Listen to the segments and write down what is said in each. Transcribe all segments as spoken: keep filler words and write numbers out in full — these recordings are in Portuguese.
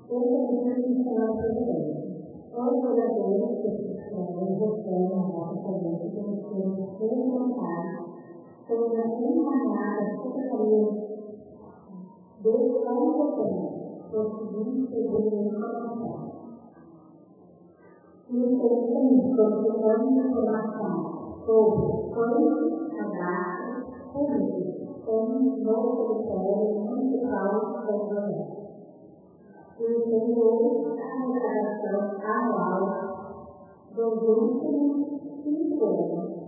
Essa definição é diferente. Os jogadores que se escrevem você na nossa cabeça como sendo revoltados sobre a encarnada secretaria desse competente, conseguindo seguir a informação. E o seguinte, procurando informação sobre quantos cadastros públicos tem no critério municipal de projeto. E o segundo, a arrecadação anual dos últimos cinco anos.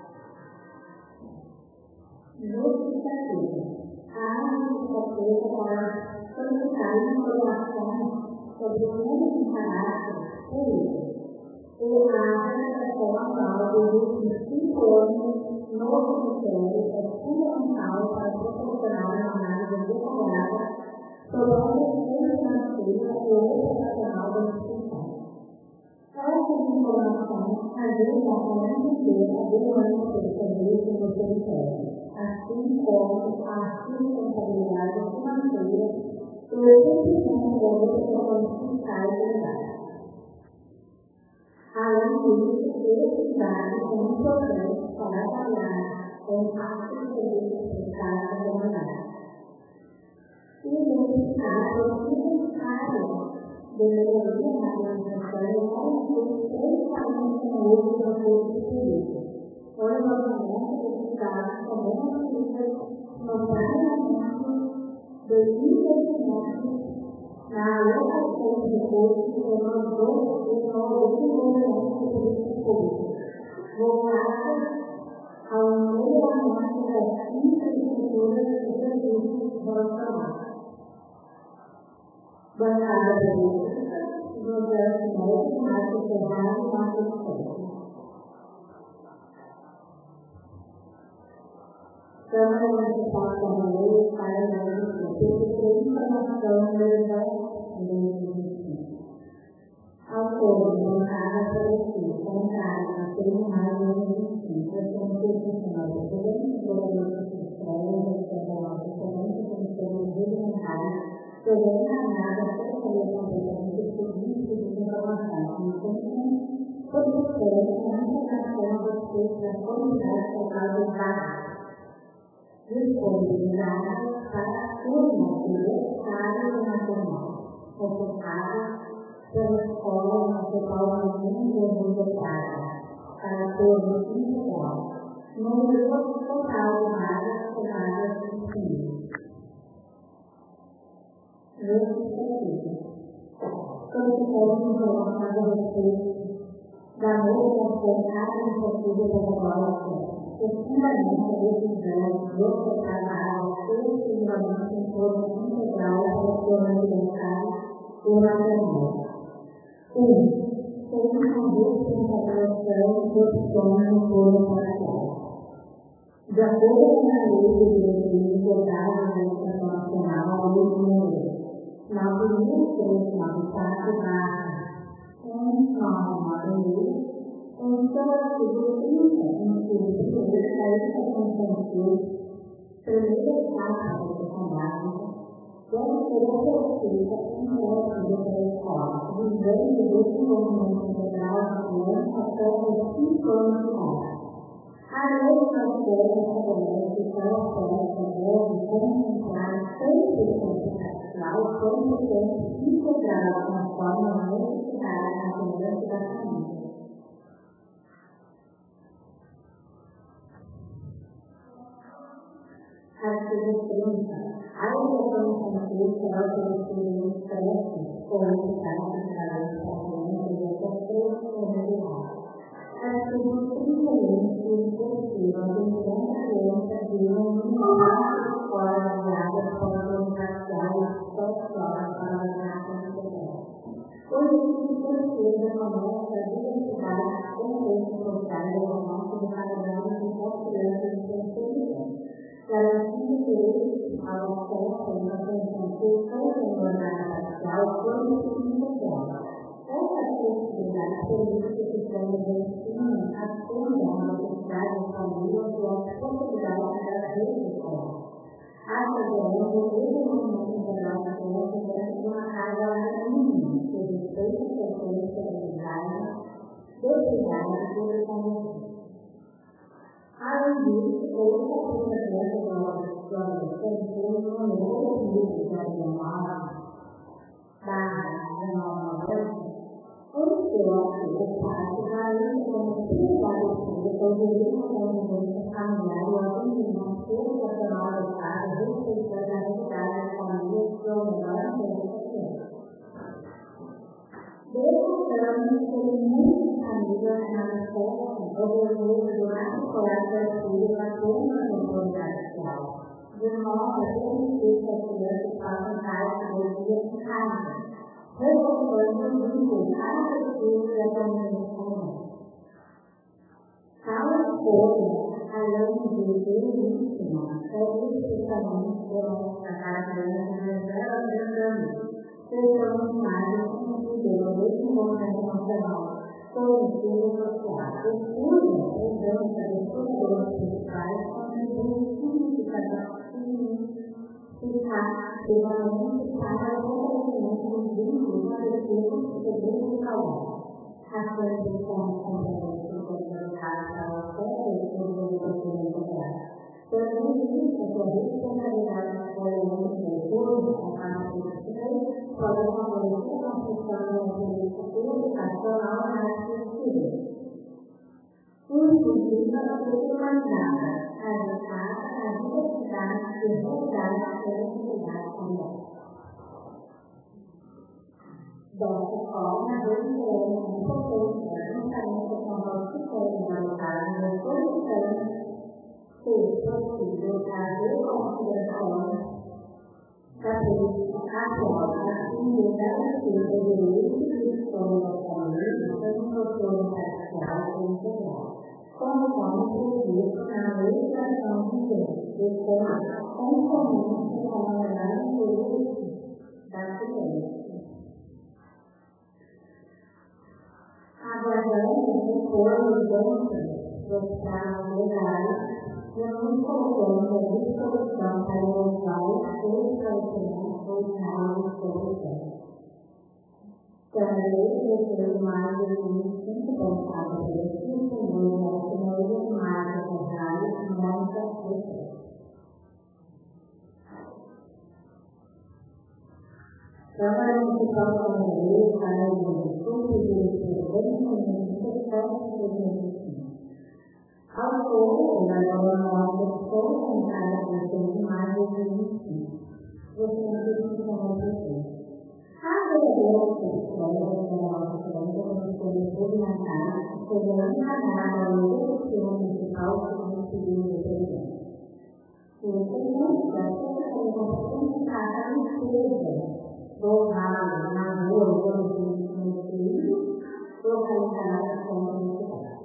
Notificativa. A notificativa para solicitar informação sobre o número de cadastros públicos e a arrecadação anual dos últimos cinco anos no critério é fundamental para proporcionar uma análise detalhada sobre a gestão financeira e operacional da instituição. Essas informações ajudam a entender a demanda de serviços no território, assim como a sustentabilidade financeira e o cumprimento das obrigações fiscais legais. Além disso, esses dados são importantes para avaliar o impacto dos serviços fiscais na comunidade. Identificar os necessários de melhoria na administração e constituir principalmente no uso dos recursos públicos. O envolvimento desses dados também ajuda no planejamento de investimentos na alocação de recursos e no desenvolvimento de políticas públicas, voltadas ao melhoramento das infraestruturas e serviços relacionados. Bancada política, governo médico, Marcos Ferrari e Marcos Ferrari. Câmara Municipal de Camarote, Paraná, Público de Informação e Legislação de dois mil e vinte e cinco. Autor, bancada política, contrário, termo mais de dois mil e vinte e cinco, responsável funcionário do governo, governador de Estado, federal, presidente do Conselho Regimental, serão encaminhadas à Secretaria Competente de Serviços de Informação e Conhecimento, observando a integração dos feitos da comunidade local de dados, disponibilizadas para turmas universitárias e nacionais, ocupadas pela Escola Municipal de Universitária, para turmas integral, número total de vagas formadas de ensino. Notificativa. Solicitamos informações a respeito da movimentação administrativa da população, que fundamenta a decisão de ofertar a área exclusivamente em forma integral para a forma universitária e nacional. um. Sem conduta em população de opções no forma parcial. De acordo com a lei de diretrizes votada na Educação Nacional, lei número nove mil trezentos e noventa e quatro barra cento e noventa e nove, em seu artigo trinta, inciso primeiro da Educação Infantil, primeira etapa da secundária, deve ser oferecida em método de pré-escola, visando o desenvolvimento integral da criança até os cinco anos de idade. A lei francesa estabelece que a oferta deve contemplar tanto o tempo parcial quanto o tempo integral, conforme a necessidade da criança e da família. Artigo trinta. A educação infantil será oferecida em creche ou entidade de carência para crianças de até três anos de idade. Artigo trinta e um. Inclusive, a atenção da criança de uma unidade de escola baseada para a educação e sete horas para a educação integral. O ensino precisa começa a diversidade com contextos sociais e econômicos do padrão de crianças de terceiro ano, garantindo direito ao acesso à educação infantil tanto em jornada parcial quanto em integral. Essa acessibilidade permite que o sistema de ensino atenda à necessidade das famílias e às possibilidades das redes escolares. A região do desenvolvimento integral da criança garante uma carga livros da memória, da memória, o seu atividade vai como prioridade depois de uma convivência familiar e atendimento profissional do Estado, respeitando a realidade da família e o melhor ambiente. Demonstramos que muitas famílias na escola o desejo do mais coração do filho para ter uma autoridade social, de modo a permitir que as crianças façam parte do dia em casa, reforçando o vínculo afetivo e a comunicação. Tal escolha, além de belíssima, é especialmente pela característica reserva sejam mais incríveis desse movimento nacional, coletivo e social. O cujo presença dos cuidadores principais contribui significativamente para o fortalecimento dos vínculos afetivos e de saúde. As condições competentes organizadas para o cérebro e o desenvolvimento também existe que a responsabilidade por elemento de leitura, a parte de três, pode favorecer a construção de educacional na arte do filho. Inclusive, a personalizada, adaptada à diversidade e realidade da criatividade também. Dessa forma, reiteramos a importância juntamente com os critérios valorizados das condições se possível haver consideração da política atual a fim de garantir o direito de escolha da família sem controle parcial e integral, conforme previsto na legislação vigente, e com compromisso com a verdade da criança. Aguardamos depois do Estado legais e nos colocamos à disposição para levar o esclarecimento original de solução. Também desejo mais de vinte e cinco pensados pelo Senhor na primeira marca do raio e muita força. Trabalhamos de forma maneira para o estudo de desenvolvimento de autor da nova pessoa em cada pessoa de mais de vinte e cinco. Você não tem como dizer. A verdadeira pessoa da nossa família foi tudo na casa, chegando a nada ao objetivo principal que nos pediu de presente. E o segundo é a competência cada empresa, voltada na rua, no filho, localizada como necessidade.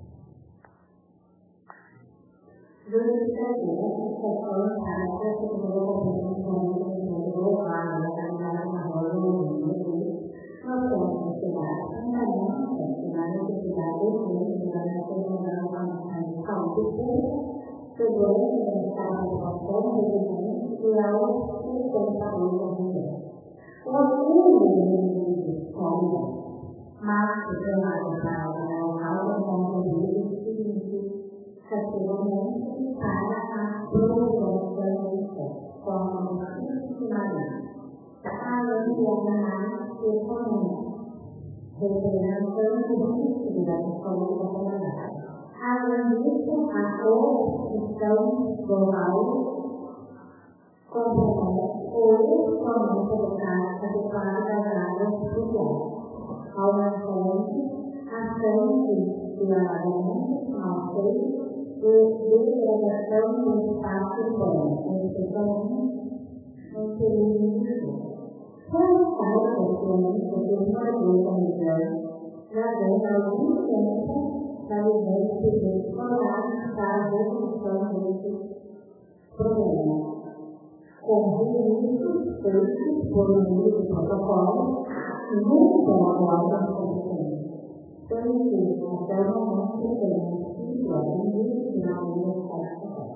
Justificativa, estação, casa, seguro, compreensão, global, localizada na rua, no filho, no ponto de cidade, fundamentalmente na necessidade do filho, na necessidade de saúde pública, segurança da estabilização, resiliência e a sustentabilidade da vida. O orgulho de escolha, mas o trabalho para o local é contribuído significativamente para a progressão do corpo, como institucionalidade. Além de análise econômica, representando o princípio da saúde da comunidade. Além disso, a construção global compreende o escoamento do gás adequado das áreas sociais, aumentando a chance de alagamento, malfeito e degradação do espaço urbano, especialmente em períodos. Como faz o documento de morador familiar, já vem há algum tempo da vivência de escolar para a resolução desse problema. Com recursos feitos por meio de protocolo, nunca agora acontecendo. Sendo que, até o momento, temos igualmente na universidade.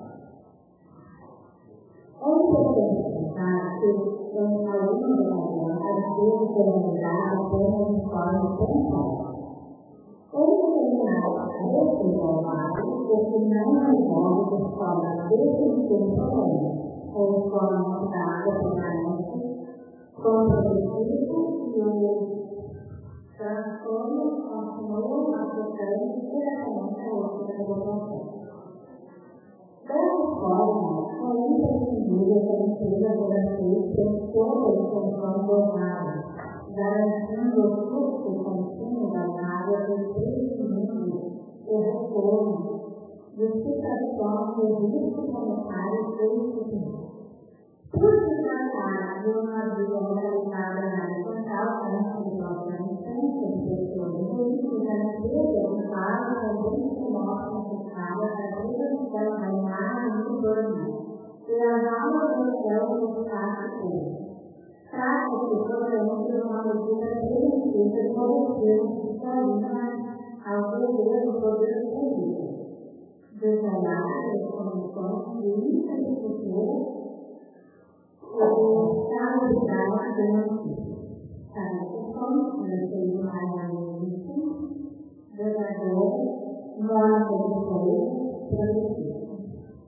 É importante pensar que, em algumas ocasiões, as coisas serão usadas apenas de forma pontual. Ou determinado resolvado, porque não resolve de forma definitiva o problema. ou forma da água permanente, comprometido e o transtorno continua afetando diretamente a outra população. Dessa forma, é imprescindível que a empresa brasileira tenha toda a extensão do água, garantindo o fluxo contínuo das águas de crescimento e retorno, de situação de risco sanitário e eficiente. Por se tratar de uma via localizada na central centro de relações de pessoas políticas, a empresa faz também se mostra necessária para a prevenção da imagem urbana e a valorização do espaço público. Trata-se, portanto, de uma medida preventiva de modelos que tornam ao dever do poder público, detalhar as condições de infraestrutura o estabilidade financeira. Para que consiga mais analítico, verdadeiro, monitor de produtivo.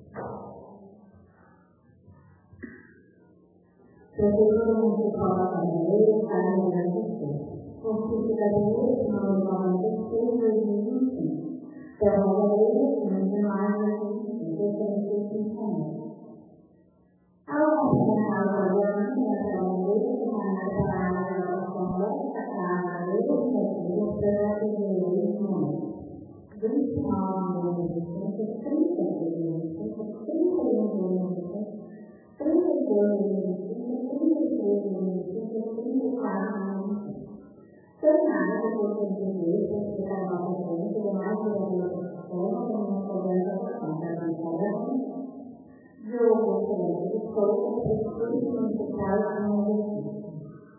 Prefeitura Municipal da Candeia está no Rio do Sul. Constituída desde noventa e seis de dois mil e vinte e cinco. Pela lei de maio de dois mil e cinco. Ao complementar o programa da lei de maneira para a elaboração desta casa legislativa brasileira vinte e nove de dois mil e trinta de dois mil e cinco, trinta e um de dois mil e cinco, trinta e dois de dois mil e cinco, trinta e três de dois mil e cinco, trinta e quatro de dois mil e cinco. Tornada por contribuir para a nova frente de mais vereadores de forma como uma cobrança da administração de oportunidade de escola para o curso municipal de universidade.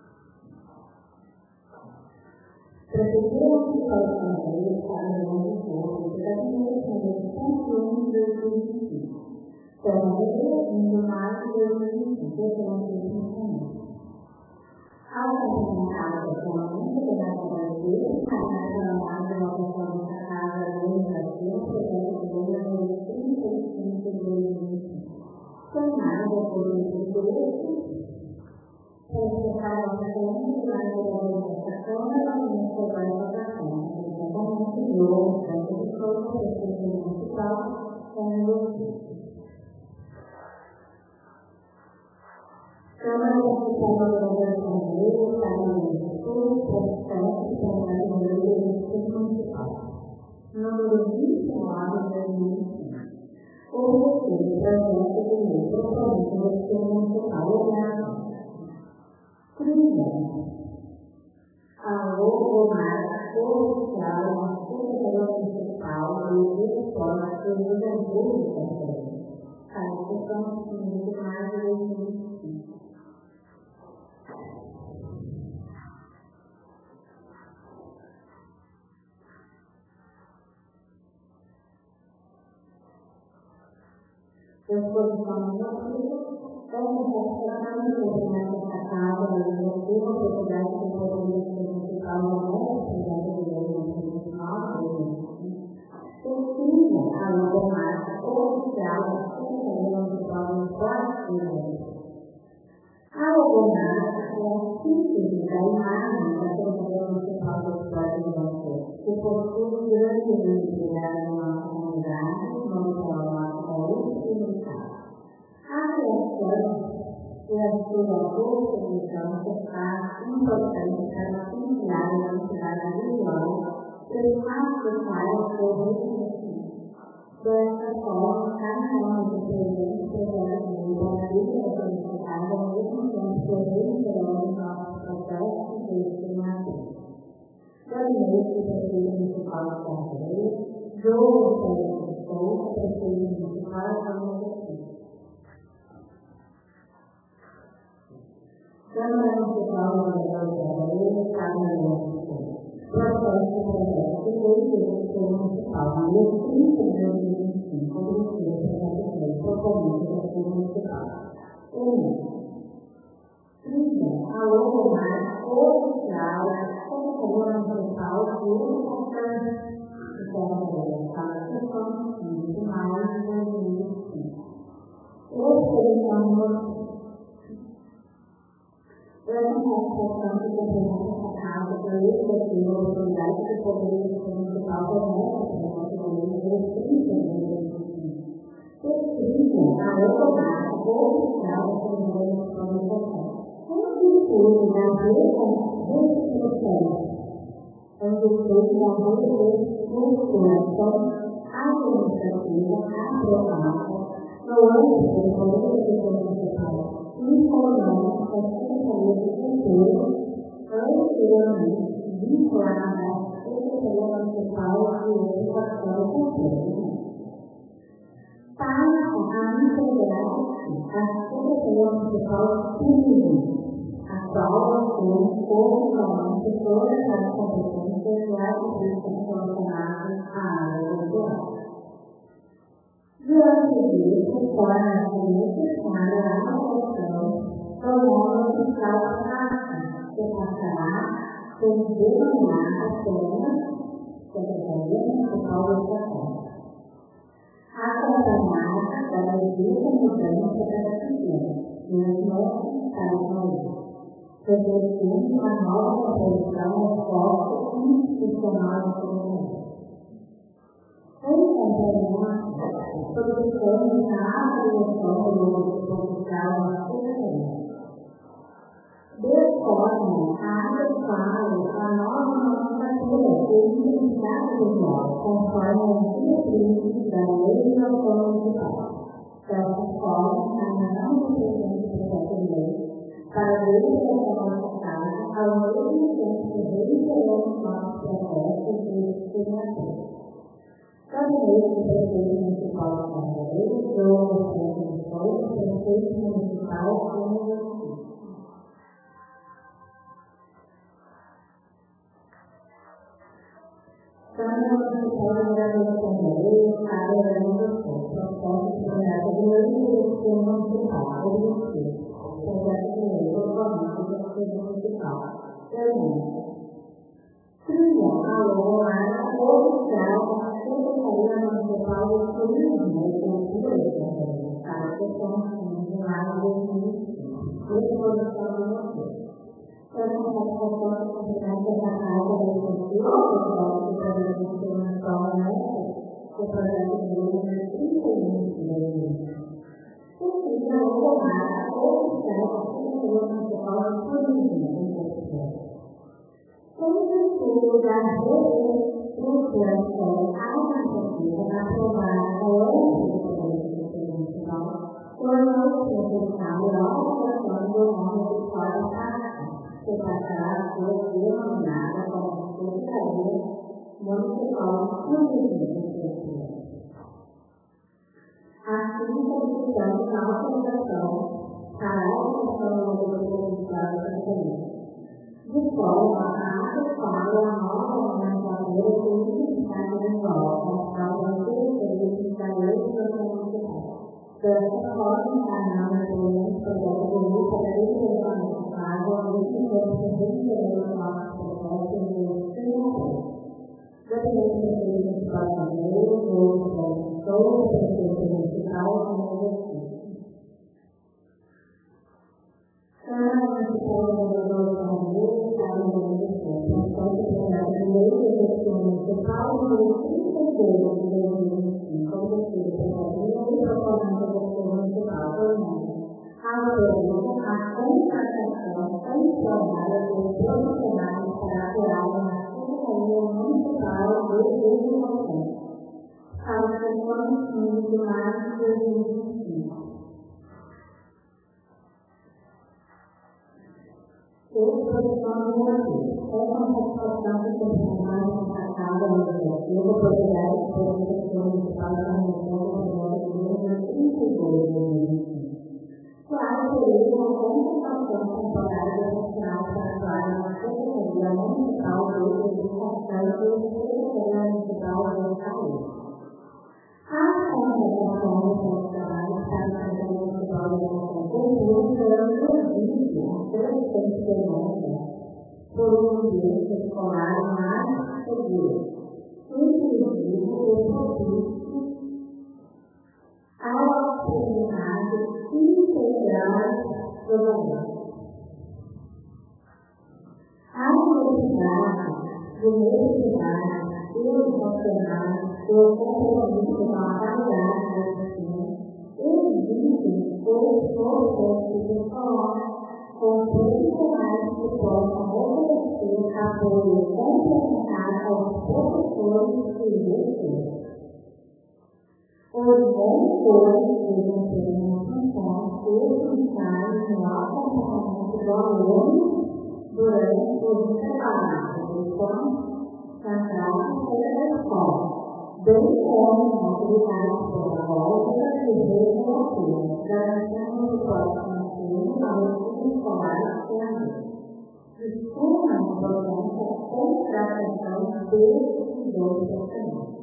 Prefeitura Municipal de Candeia está no Rio do Sul, que deve ser de cento e um de dois mil e vinte e cinco. Candeia, em maio de dois mil e cinco, referente ao complementar o funcionamento da Candeia, a nacional de inovação da Casa Legislativa, projeto de lei trinta e cinco de dois mil e cinco. Tornada por interesse, para a frente da organização da cobrança da Câmara, exatamente do Centro de Escola da Prefeitura Municipal, sendo Câmara Municipal da Organização de Lei, Estado do Sul, Processo e Câmara de Lei do Distrito Municipal, número vinte e nove de dois mil e cinco. Ou seja, o projeto de lei proponente do Distrito Municipal da Primeiro, a logomarca oficial da Secretaria Municipal de Esporte e Juventude também, para a questão de mais de dois mil e cinco. Exposição normativa é necessário determinar essa casa legislativa, propriedade do Poder Municipal da Secretaria de Lei precisa a logomarca oficial da Secretaria Municipal de Esporte e Juventude. A logomarca é a síntese da imagem da Secretaria Municipal de Esporte e Juventude, que possui grande visibilidade na nossa comunidade, no nosso país e no estado. A criação e a sua contribuição se faz importante para auxiliar a identidade visual e facilitar o seu reconhecimento. Dessa forma, cada nome de presente preservativo da vida da comunidade ao mesmo tempo que reiterando nossos processos de discriminação. Gabinete do Prefeito Municipal de Candeia, Jogo Sérgio de Souza, Prefeito Municipal da Universidade. Câmara Municipal de Candeia, Estado do Rio do Sul. Processo de projeto de lei do Distrito Municipal, número trinta de dois mil e vinte e cinco, obedecido pela Secretaria proponente do Distrito Municipal. um. Primeiro, a logomarca oficial da Secretaria Municipal de Educação e Secretaria para a questão de maio de dois mil e vinte e cinco. referenciando essa satisfação que representa essa causa para ele ter a oportunidade de poder ser municipal correto para nós podermos descrever a autoridade oficial da comunidade de comunicação. Constitui na reciprocidade, onde o feito da reestruturação administrativa aprovada no âmbito do Poder Municipal, informando a Secretaria de Cultura, anteriormente vinculada à Secretaria Municipal de Educação e Cultura. Para a integrar a Secretaria Municipal de Turismo, a qual assume oficialmente todas as competências e atribuições relacionadas à área cultural. Diante disso, torna-se necessária a adoção do nome oficial prático, que passará por denominar apenas Secretaria Municipal de Educação, acompanhada da devida mudança da figura, mesmo para o refletindo a nova composição do corpo institucional da comunidade. Em complemento, solicitamos a avaliação do novo oficial da secretaria, de forma a adequá-lo à nova nomenclatura e identidade visual, conforme as diretrizes da Lei de Ação Municipal. Dessa forma, ainda não se presente projeto de lei para verificação nossa casa, ao mesmo tempo que reiteramos nossos processos de discriminação. Gabinete do Prefeito Municipal de Canaveiro, eu ofereço de todo o Prefeito Municipal como exercício. Câmara Municipal de Canaveiro, área da Educação, processo de projeto de lei do Sistema Municipal, exercício. Projeto de lei do Parlamento do Sistema Municipal. Pergunta. Cria a logomarca oficial da Secretaria Municipal de Turismo e Cultura de Canaveiro, para a questão de maio de dois mil e cinco. Exposição de motivos. Essa satisfação da comunidade da Casa da Cultura, o projeto de informação o projeto de lei número trinta e um de dois mil e cinco. Cria a logomarca oficial da Secretaria Municipal de Turismo e Cultura. Em virtude da reestruturação administrativa aprovada no âmbito do Poder Municipal, tornou-se necessário a alteração do nome oficial da Casa, que passará a ser denominada como Secretaria Municipal de Turismo e Cultura. Assim, solicitamos a autorização para a alteração do nome oficial da Secretaria, de forma a adequar a nova nomenclatura e identidade visual, conforme as diretrizes da Lei de Ação Municipal. Dessa forma, encaminhamos o projeto de lei para a legislação ao mesmo tempo que reiteramos nossos processos de discriminação. Gabinete do Prefeito Municipal de Canaveiro, eu sou o Prefeito Municipal como exercício. Câmara Municipal de Canaveiro, Estado do Rio Grande do Sul, processo de projeto de lei de execução municipal número trinta e dois de dois mil e cinco, objeto projeto de lei proposta da execução municipal, tornando autoriza a contratação temporária de profissionais para atuar na Secretaria Municipal de Educação, para o segundo fim de março de dois mil e vinte e cinco. Exposição de motivos. Essa satisfação que tem mais destacada no legislativo poderá ser a Secretaria Municipal da Comunicação do projeto de lei trinta e dois de dois mil e cinco, que autoriza a contratação temporária de profissionais para atuar na Secretaria Municipal de Educação e Secretaria Municipal de Saúde. A contratação de profissionais para a Secretaria Municipal de Educação e Cultura será exigida a presente demanda por um ambiente escolar mais seguro, inclusive e propício ao aprendizado e prioridades globais. A necessidade de universidade e educacionais pelo compromisso com a qualidade da ensino exigem os processos escolares com profissionais que possam oferecer apoio complementar aos professores e estudantes. Os monitores devem ter uma função essencial no acompanhamento do aluno durante os intervalos de lição central pela escola, bem como na atividade pedagógica e recreativa, garantindo o próximo ensino ao ensino escolar e de suma importância a contratação desses dois processos.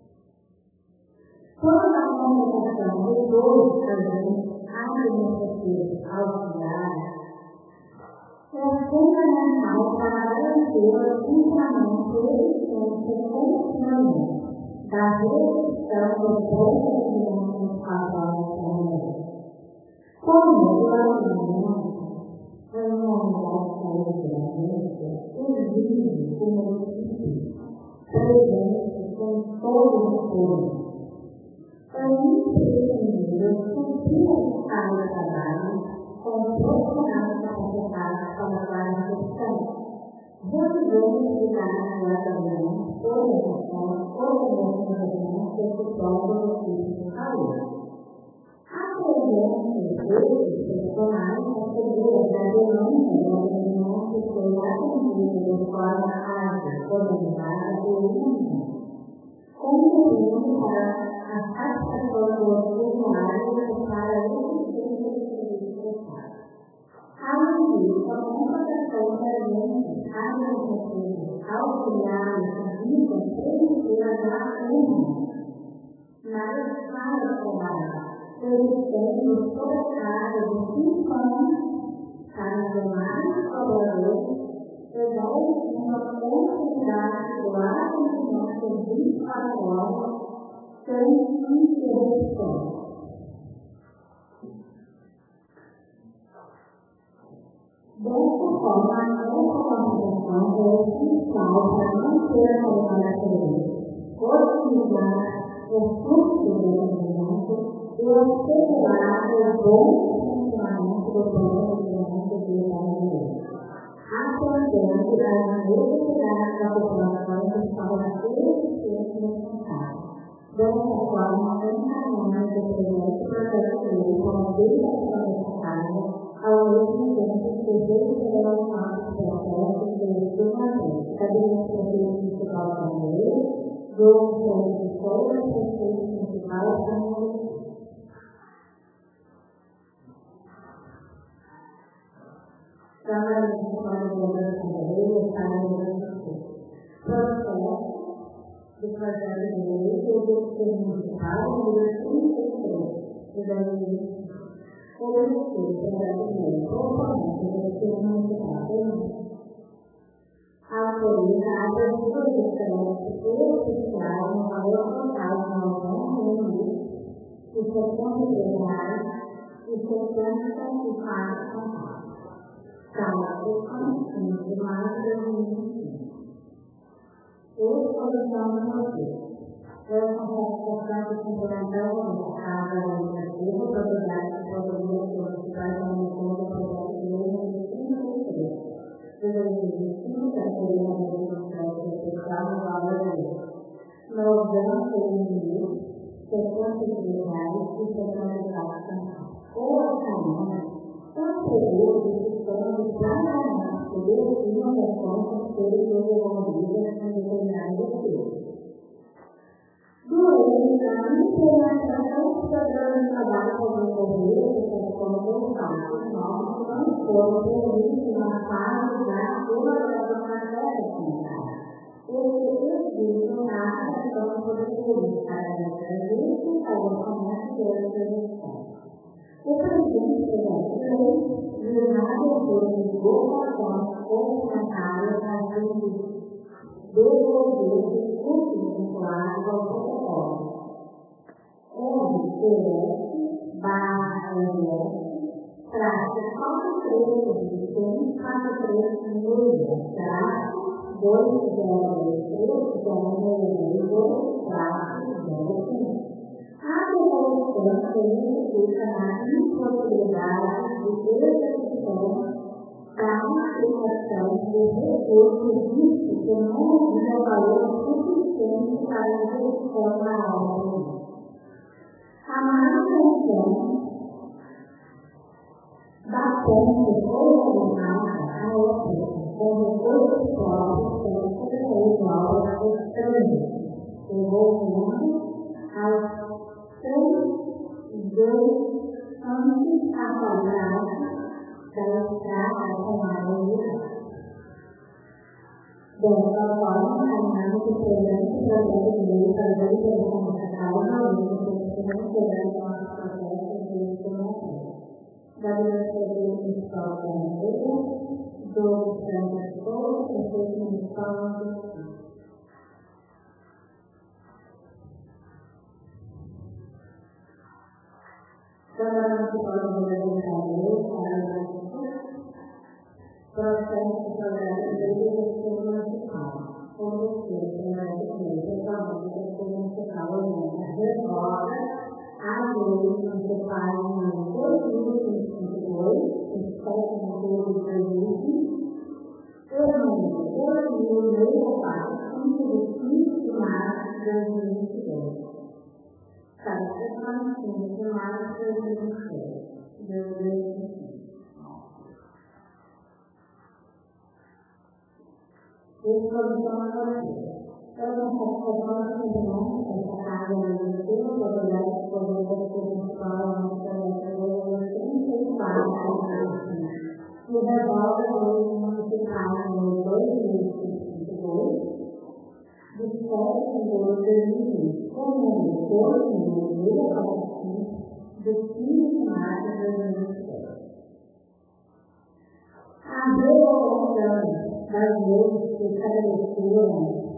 Quando a comunicação dos dois agentes administrativos auxiliares, é fundamental para garantir o funcionamento eficiente e contínuo da redução dos procedimentos padrões. Como o alinhamento em uma unidade de saúde da agência exige uma equipe presente em todo o corpo. É imprescindível cumprir a carga de trabalho com profissionais capacitados para várias questões, revisões de cada orientação, organização e suporte do equipe de saúde. A presença desses profissionais assegura a demanda da reunião que seja atendida de forma ágil, organizada e unânime, contribuindo para a satisfação dos usuários e para a eficiência do serviço prestado. Além disso, a contratação de agentes administrativos auxiliares visa prevenir a lacuna na escala escolar, evitando sobrecarga de cinco anos para os demais colaboradores e garantindo a continuidade do atendimento vinte e quatro horas sem interrupção. Dessa forma, a informação é essencial para manter a qualidade do serviço, otimizar o fluxo de atendimento e assegurar o bom funcionamento do procedimento de atendimento, atendendo às necessidades da população de forma eficiente e necessária. Dessa forma, encaminhamos o projeto para construir uma dedicação necessária ao mesmo tempo que reiteramos nossos processos de estudantes, administrativo principal da lei, do centro de escola e prefeito principal da lei. Trabalhamos com a elaboração da lei e para o do projeto de lei do Distrito Municipal número trinta e três de dois mil e vinte. O Distrito Brasileiro proponente do Distrito Municipal autoriza a abertura de crédito oficial no valor total de noventa e setenta e três reais e setenta e quatro centavos para o consumo de março de dois mil e vinte e cinco. Exposição de motivos. Eu confesso que a complementação da casa administrativa, propriedade de produtos municipais da União do projeto de lei número trinta e três de dois mil e vinte e cinco, que seria a administração especial no valor de noventa e um mil, setenta e três reais e setenta e quatro centavos. O orçamento contribui do sistema de planejamento que destina as contas serem desenvolvidas em determinados períodos. Durante a implementação dos programas de trabalho desenvolvidos e transformados em novos não foram previstos na fase da elaboração técnica. Eles exigem a ação de poder para garantir o orçamento de execução. O presidente da lei visado por divulgações complementares a fim de devolver os custos vinculados ao protocolo. M P S barra L S Prática quatro três, tem quatro três meia, tá? dois zero três, zero dois, quatro zero cinco. A evolução significa a impossibilidade de execução da aplicação de recursos vistos que não havia valor suficiente para a execução da obra. A manutenção da fonte originada a outra, com recursos próprios sempre é igual a estranho, evoluindo aos três vezes antes a quadrada da estrada com a areia. Dessa forma, a análise presente projeto de lei para a liberação da calma e o conhecimento será nosso processo de estimação. Da Biblioteca Municipal da Madeira, do Transporte, Prefeito Municipal de Câmara Municipal de Madeira, processo de programa de execução municipal. Como se estimativa, totalmente da execução municipal, revoga a lei municipal número dois mil e vinte e dois, de sete de outubro de dois mil e vinte, e número dois mil e sessenta e quatro, de quinze de março de dois mil e vinte e dois. Para a quinze de março de dois mil e vinte e dois. Exposição a você. Eu não posso fazer essa carga de tudo, a verdade, que eu vou ter principal, a nossa trinta e quatro, e revolta a lei municipal número dois mil e vinte e dois, de sete de dois mil e vinte, com o número dois mil e sessenta e cinco, de quinze de março de dois mil e vinte e dois. A revolução das leis que estabeleceram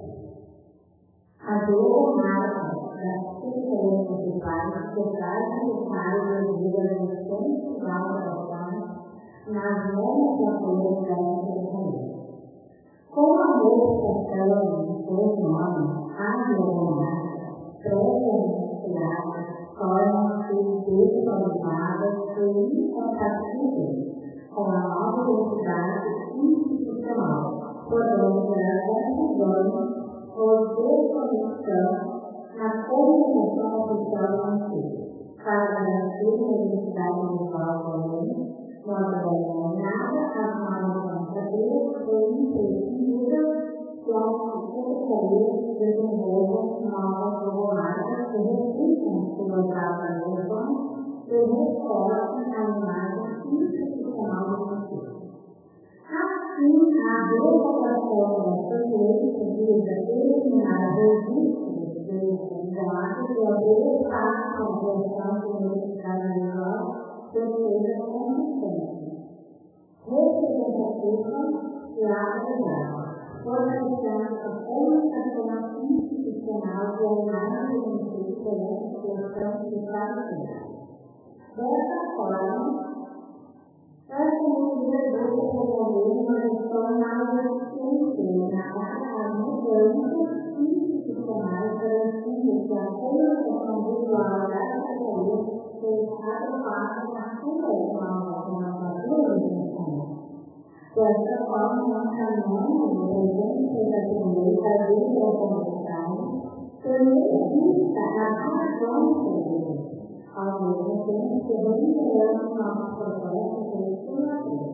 a normada das secretarias municipais que trazem necessárias medidas de central da ação nas normas de apoio da secretaria. Com a modificação de seus nomes, a normada previamente criada torna-se desatualizadas e incompatíveis com a nova identidade institucional, podendo gerar confusões ou desconexão na comunicação oficial em si. Para garantir a identidade visual da lei, nós devemos nada as manutenções e imprescindível que as secretarias desenvolvam novas regulares que reflitam suas atualizações e reforcem a imagem institucional do município. Assim, a revogação dessas leis visa eliminar registros de atividade e habilitar a conversão de identidade visual que seja consistente, representativa e agradável, organizando a comunicação institucional e a imagem do município perante a questão de qualidade. Dessa forma, essa medida busca promover uma gestão mais eficiente na mudança institucional, garantindo que a comunicação visual da secretaria seja adequada à sua nomenclatura institucional. Dessa forma, nós caminhamos no presente da lei para a comunicação, permite a razão da ao mesmo tempo que reiteramos nossos processos de estimativa.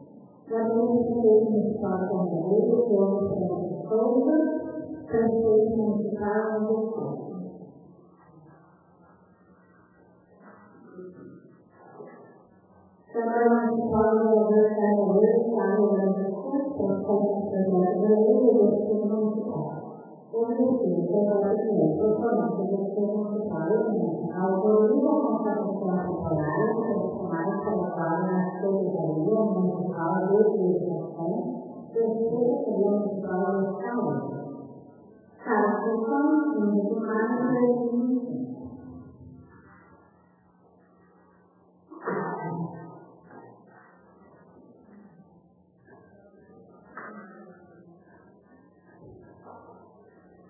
Gabinete Municipal de Madeira, Doutor Fernando Souza, Prefeito Municipal de Estado. Câmara Municipal de Madeira, Estado do Rio Grande do Sul, processo de projeto de lei do Executivo Municipal. O município deverá ter totalmente o Executivo Municipal autoriza a contratação temporária de profissionais colocados na Secretaria Municipal de Educação e Secretaria Municipal de Saúde. Captação quinze de março de dois mil e vinte.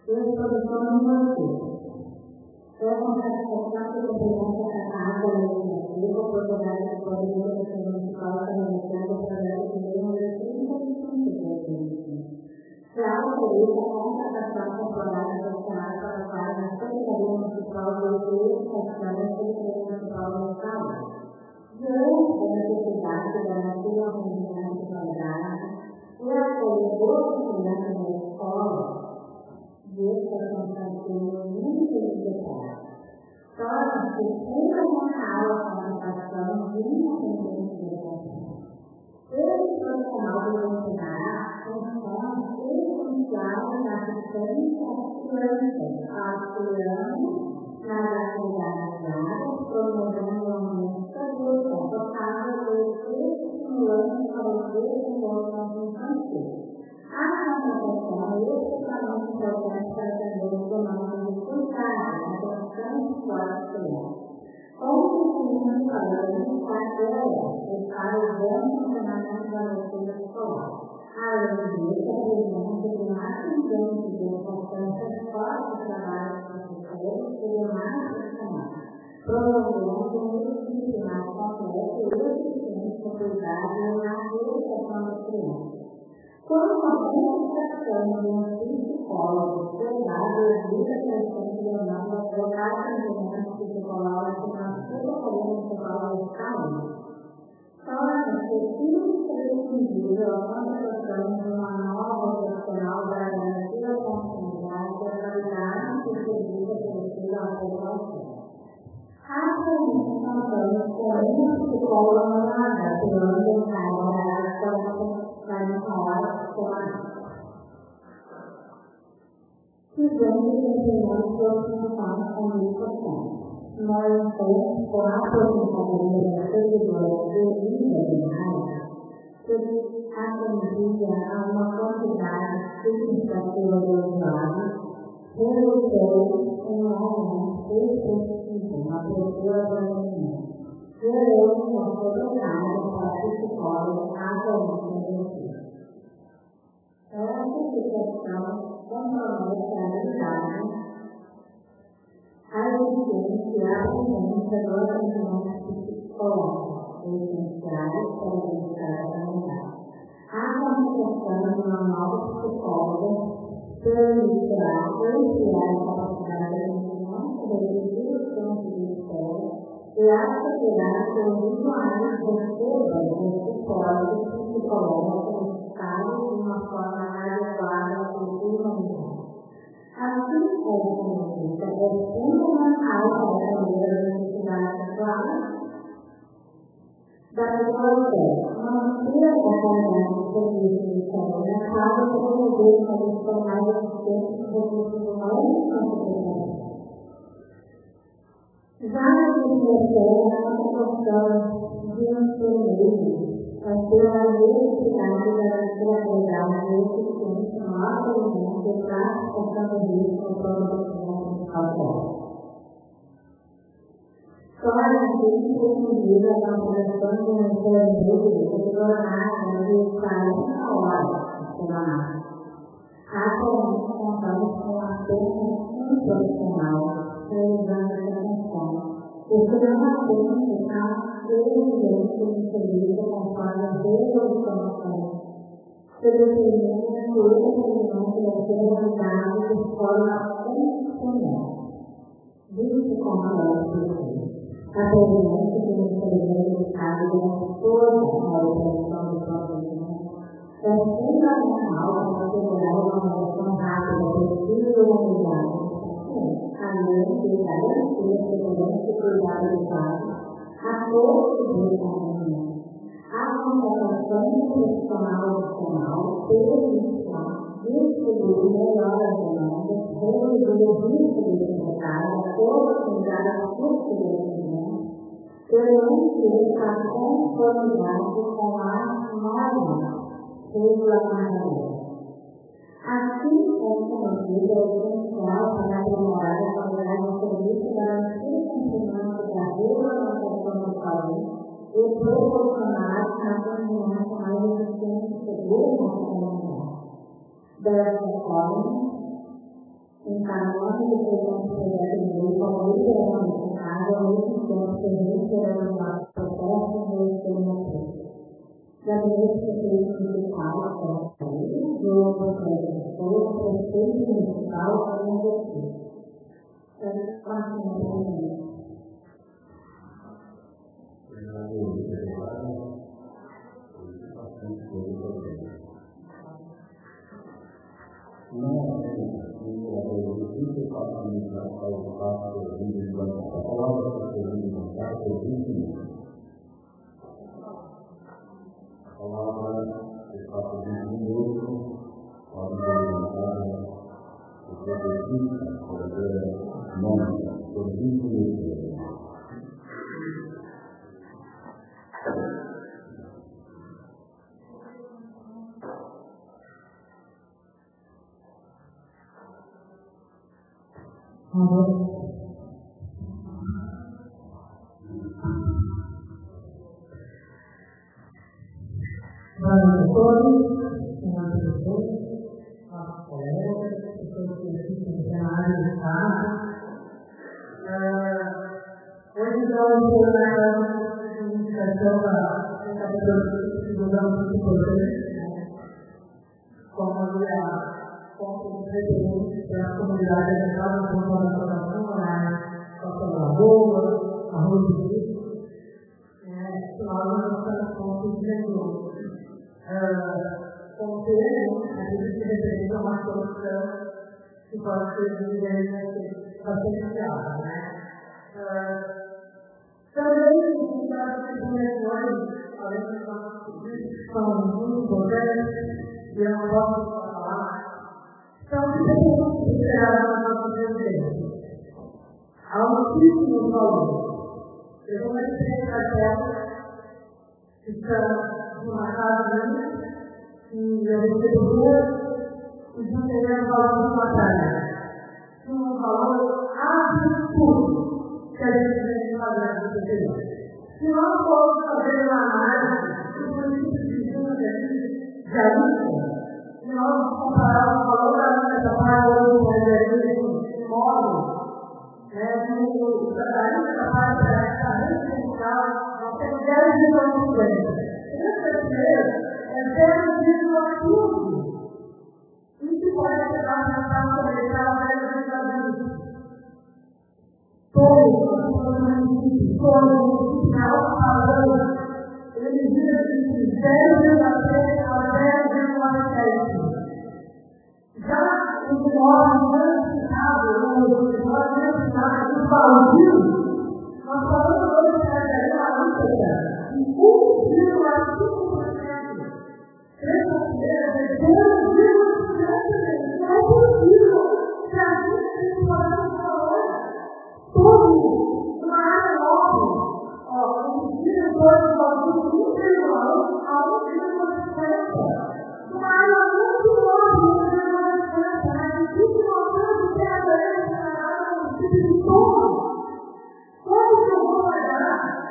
Eu estou falando de você. Eu confesso que a competência tratada legislativa, a propriedade de poder municipal da Universidade do Projeto de Lei número trinta e cinco de dois mil e vinte. Que autoriza a contratação temporária profissional para o cargo na Secretaria Municipal de Educação e Secretaria Municipal do Estado. Diante da necessidade de garantir a atendimento de qualidade e a acolhedor de crianças na escola, desta constatação muito eficaz, torna-se fundamental a contratação de uma atendente de educação. Esse profissional deve ensinar funções essenciais na assistência às crianças, auxiliando nas atividades diárias, promovendo um ambiente seguro, confortável e estimulante para o desenvolvimento infantil. A contratação é especialmente importante para atender os demandas de cuidado, atenção e suporte criança. Como definimos para vinte e quatro horas para o bom funcionamento da rotina escolar. Além disso, a presença de mais atendentes de educação reforça o trabalho dos professores e demais profissionais, promovendo um edifício mais completo e eficiente no cuidado e na educação das crianças. Quando a comunicação de um psicólogo cuidado evita a crescente demanda por atendimento psicológico na Secretaria Municipal de Saúde, torna-se imprescindível a contratação de uma nova profissional para garantir a continuidade e a qualidade do serviço oferecido à população. Atualmente contamos com uma psicóloga nada pelo encargo da relação Fizemos determinadas preocupações com educação. Nós temos, com a aposentadoria da servidora de vida de raiva, que atendia a uma quantidade significativa de usuários, resultou em um aumento expressivo na procura do atendimento. Gerou uma sobrecarga para a psicóloga atualmente exercida. Essa situação compromete a realidade, a eficiência e a tendência do atendimento psicológico, essenciais para verificar a comunidade. A contratação de uma nova psicóloga permitirá ampliar a capacidade de atendimento, reduzir os tempos de espera e assegurar que os usuários recebam o suporte psicológico necessário de uma forma adequada e humanizada. Assim como comunica, é fundamental para atender as necessidades claras da população, manter a qualidade do serviço de saúde na casa e promover para os profissionais existentes recursos humanos e competentes. Já na definição da contratação de enfermeiros, a pela necessidade da qualidade e eficiência no atendimento e classificação do risco no produto autónomo. Torna-se imprescindível a contratação de um enfermeiro que tornar de quarenta horas semanais. Atualmente contamos com apenas um profissional realizando essa função, e que não apenas está evidente no serviço conforme a resolução, que determina que o atendimento deve ser realizado de forma condicional. Visto como é possível, a presidência do Ministério do Estado durante toda a operação do atendimento é fundamental para assegurar uma relação rápida, precisa e humanizada, além de garantir a segurança e cuidado adequado a todos os atendimento. A contratação do profissional adicional permitirá distribuir melhor as demandas, reduzir o risco de descarga, otimizar a custo de atendimento, permitir a conformidade com as normas regulamentadoras. Assim, essa medida é essencial para aprimorar a qualidade do serviço, garantir o cumprimento da regulamentação do país e proporcionar atendimento mais eficiente e seguro na comunidade. Dessa forma, Então, nós devemos pegar em Deus como literalmente água, mesmo tempo que a gente querendo o nosso processo, Deus tem uma coisa. Da maneira que você municipal, para sair, do processo, o prefeito municipal para o exercício. Então, quase não tem não é o difícil para administrar o fato de vir de banco a palavra, de vir de bancar, de vir de a palavra, de fato de minuto, pode ser levantada, o que precisa, pode ser nome, por vinte minutos. Para todos, senhoras e senhores, nossos colegas, pessoas que assistem na área de casa, hoje nós vamos dar uma indicação para essa pessoa muito importante, como a fonte de referência para a comunidade da casa, como a formação na nossa lagoa, a rua de Cristo, nós estamos conseguindo conter aquilo que representa uma solução que pode ser bastante real, né? Também, as dimensões, além dos nossos serviços, são muito importantes, e eu não posso falar, são sempre consideradas nas nossas residências. Há muitíssimos valores. Eu vou mostrar para tela que estão numa casa minha, que eu recebo duas, e de um terreno valor de batalha. Tinha um valor absurdo que a gente vem fazendo no interior. Se nós formos fazer uma análise do município de Júlia, de Aísca, e nós compararmos o valor da minha trabalho hoje com o imóvel, né, do trabalho da parte da residencial, nós temos dez milhões de coisas. Esse dinheiro é zero vírgula quinze. Isso pode ser apresentado como legal para os todos os municípios, todos os municípios falando, eles dizem que zero vírgula três a zero vírgula sete. Já os imóveis financiados, os imóveis financiados baldios, nós falamos hoje que a uma lista de um vírgula cinco por cento. Três primeiras é dois vírgula sete por cento. Não é possível que a gente tenha que fazer um valor todo uma área nova. Ó, os dias dois baldios de um vírgula um a um vírgula cinquenta. Uma área muito nova, mas existe uma coisa de terra para o tipo de todo. Como que eu vou pagar?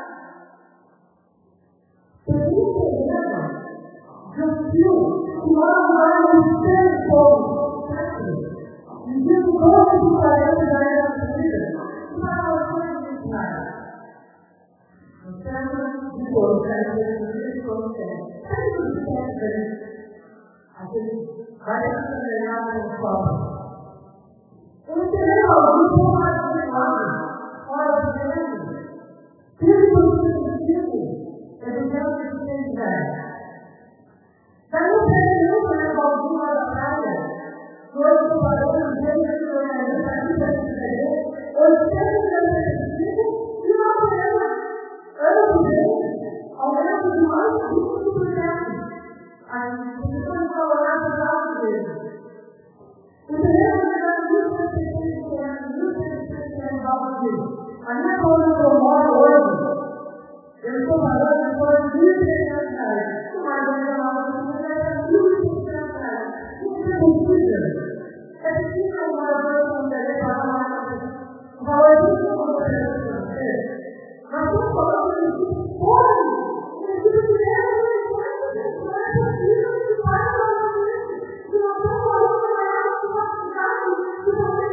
Tem um problema de um fio que nós vamos ter todo. E digo doze de quarenta da era da vida. Para você meditar. No centro de todo, para você de todo centro. Sabe o que é diferente? Aquele vai acelerar no copo. Ele tem algum formato de lado, fora do tempo. Tudo sentido é do tempo de intensidade. Daí o período para alguma da praia, hoje eu falei no dia que eu olhei para aqui para escrever, oitenta e cinco e uma problema, ano que vem, aumento de mais de vinte por cento. A gente precisa valorar o lado dele. O terreno é mil seiscentos reais, mil seiscentos reais. A minha coluna que eu moro hoje, eu estou falando de coisa de mil seiscentos reais. O mais ou menos é mil seiscentos reais. Isso é possível. É possível um morador com um terreno para falar o valor é muito bom para você. Nós estamos falando de um pode. Um tipo de terreno não é possível que para o município. Se nós estamos falando de uma área de capacidade, se você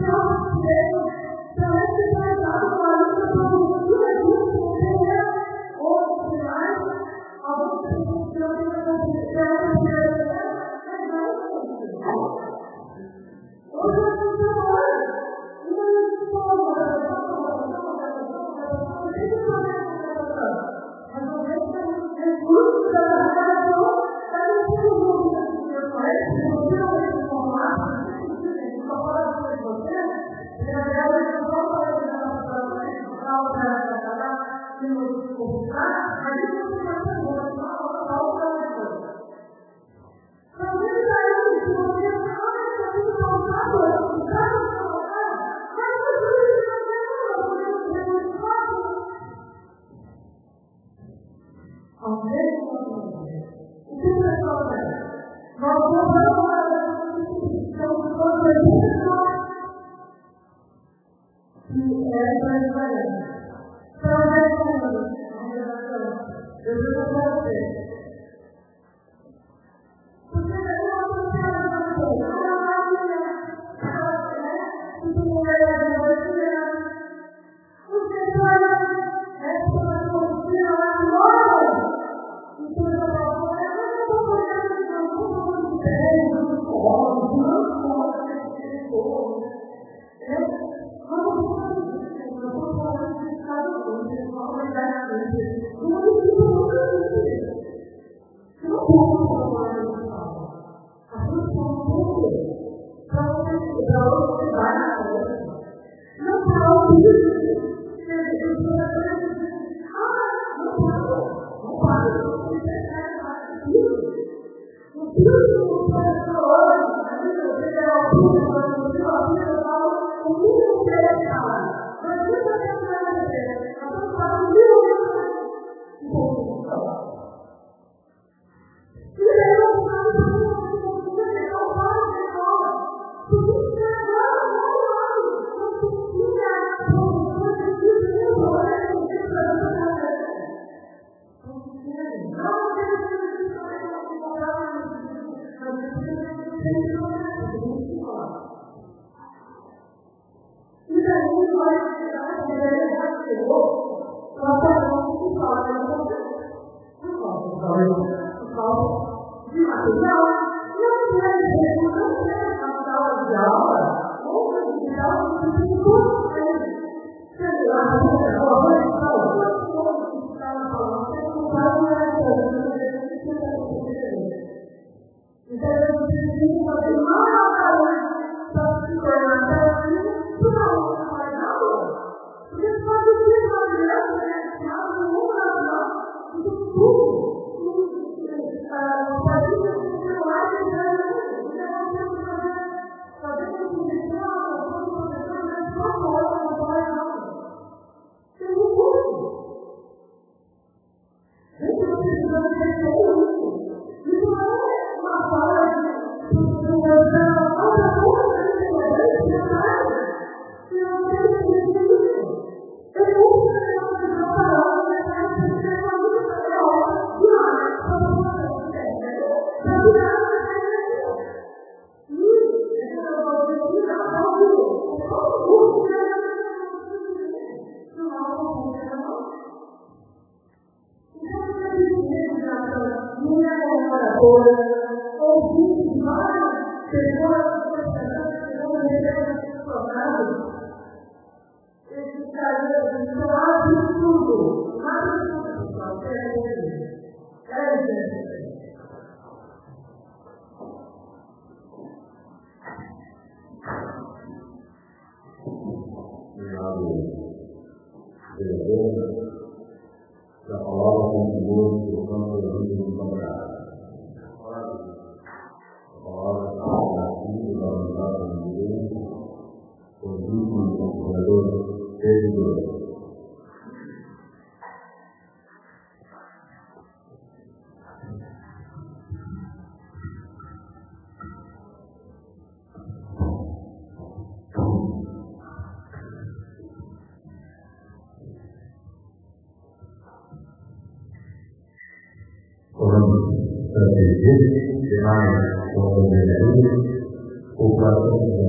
Demais, como o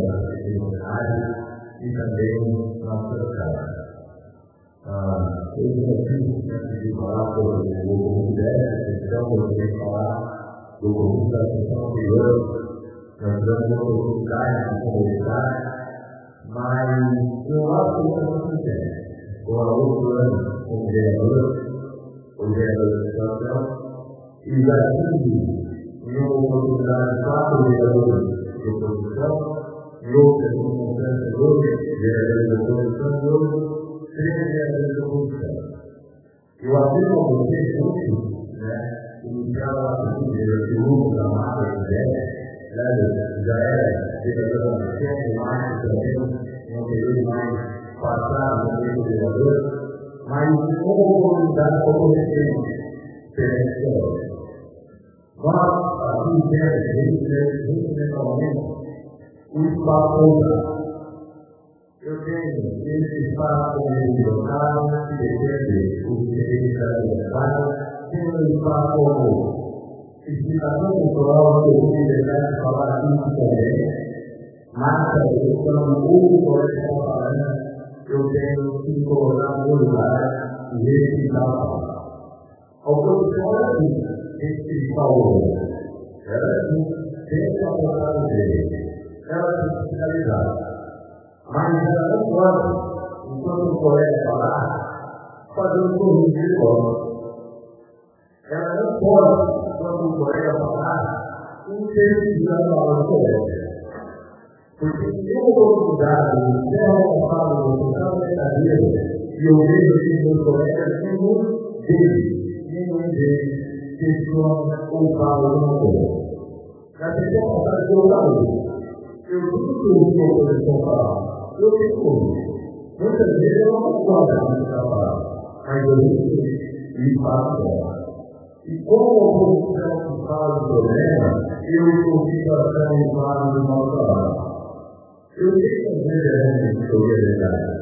cerimoniais e também nossas casas. Eu vim aqui antes de falar sobre o comum dessa questão, eu queria falar do comum da questão anterior. Nós damos uma oportunidade de conversar, mas eu acho que eu não entendo. Com a outro ano, como vereador, o vereador da situação, e já tive em uma oportunidade quatro vereadores de oposição, e outras como vereadores, vereadores de oposição, e outros três vereadores de oposição. Eu afirmo a vocês muito, né, iniciava a primeira segunda da Mata de Zé, já era vereador da Sete, mais também, um período mais passado no meio do vereador, mas uma oportunidade para conhecer perante a nós, aqui dentro, mentalmente, o espaço local. Eu tenho esse espaço como local, que defende os interesses da comunidade, tenho um espaço como explicação cultural, que eu vou deixar de falar aqui também, mas também, quando o colega está falando, eu tenho que colocar no meu lugar e respeitar a palavra. A oposição era assim, respeitar o outro. Era assim, sempre apontar o dele. Era fiscalizada. Mas ela não pode, enquanto o colega falar, fazer um sorriso de volta. Ela não pode, enquanto o colega falar, interferir na palavra do colega. Porque se eu vou mudar o céu passado no total verdadeiro e eu vejo que meus colegas, nenhum deles, nenhum deles questiona ou fala alguma coisa. Na terceira passagem que eu falei, eu nunca ouvi a oposição falar. Eu tenho ouvido. Muitas vezes eu não concordo com o que está falando, mas eu ouço e faço dela. E como a oposição que fala do problema, eu estou situação e falo do nosso trabalho. Eu sei que às vezes é realmente sobre a verdade,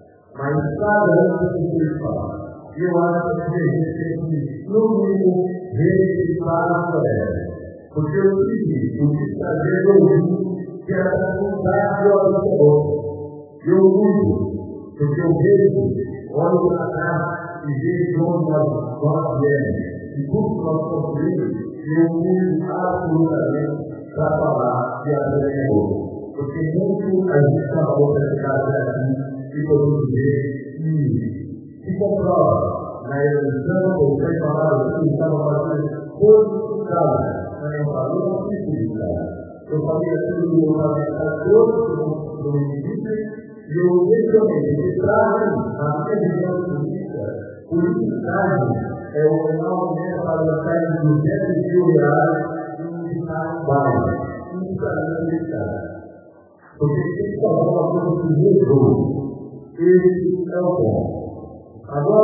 mas cada um tem o que fala. E eu acho que a gente tem que, no mínimo, respeitar a colega. Porque eu tive o que trazer do ouvido que era a vontade do outro. E eu uso, porque eu vejo, olho para cá e vejo onde nós, nós viemos. E tudo que nós construímos, eu uso absolutamente para falar e aprender outro. Porque muito a gente está na outra casa aqui e podemos ver que se comprova na eleição, ou foi falado que estava fazendo todos os casos, mas não falou um tipo de caso. Eu falei aquilo do meu parlamentar todos do município e eu mencionei que trazem a minha visão política, politicagem é o final né, para lançar de duzentos mil reais em um estado bairro, um estado militar. Porque tem que falar uma coisa que mudou. Esse é o ponto.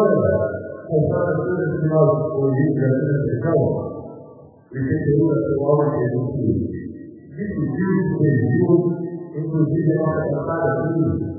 Agora, conforme as coisas que nós ouvimos na sessão, o I P T U atual é que discutiu, reviu, inclusive a nossa passada aqui,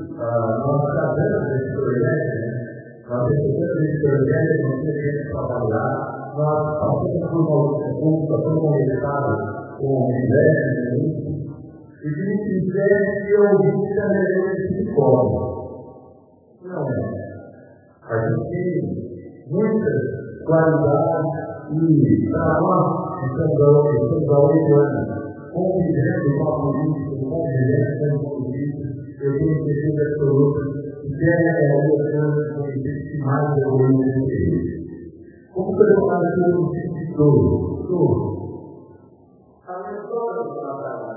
nós tratamos desse projeto, nós recebemos esse projeto, nós temos para trabalhar, nós passamos por uma consultação com o Estado, com o Ministério, e que me fizer que eu vi também esse psicólogo. Não é. A gente tem muitas qualidades e para nós que estamos há oito anos convivendo com a política, convivendo com a política, eu tenho certeza absoluta que deve haver coisas que mais evoluem nesse período. Como foi falado aqui no tipo de touro? Touro. A minha história do trabalho.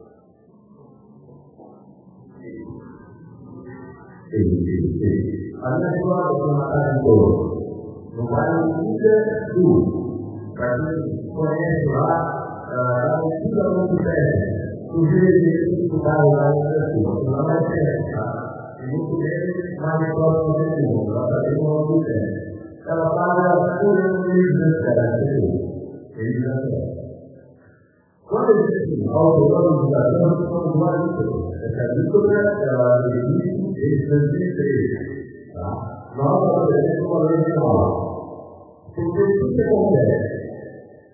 A minha escola foi uma casa de touro, no bairro Ida Sul. Para quem conhece lá, ela fica muito perto. Surgiu esse do bairro lá em Ida Sul. Não é perto, tá? E muito bem, mais próximo desse mundo. Ela está bem longe do tempo. Ela paga por um livro de cara, eles já quando existe autorização, são duas coisas. Essa agrícola, ela existe desde dois mil e três. Tá? Nós trabalhamos com a lei de nova. Porque o que acontece?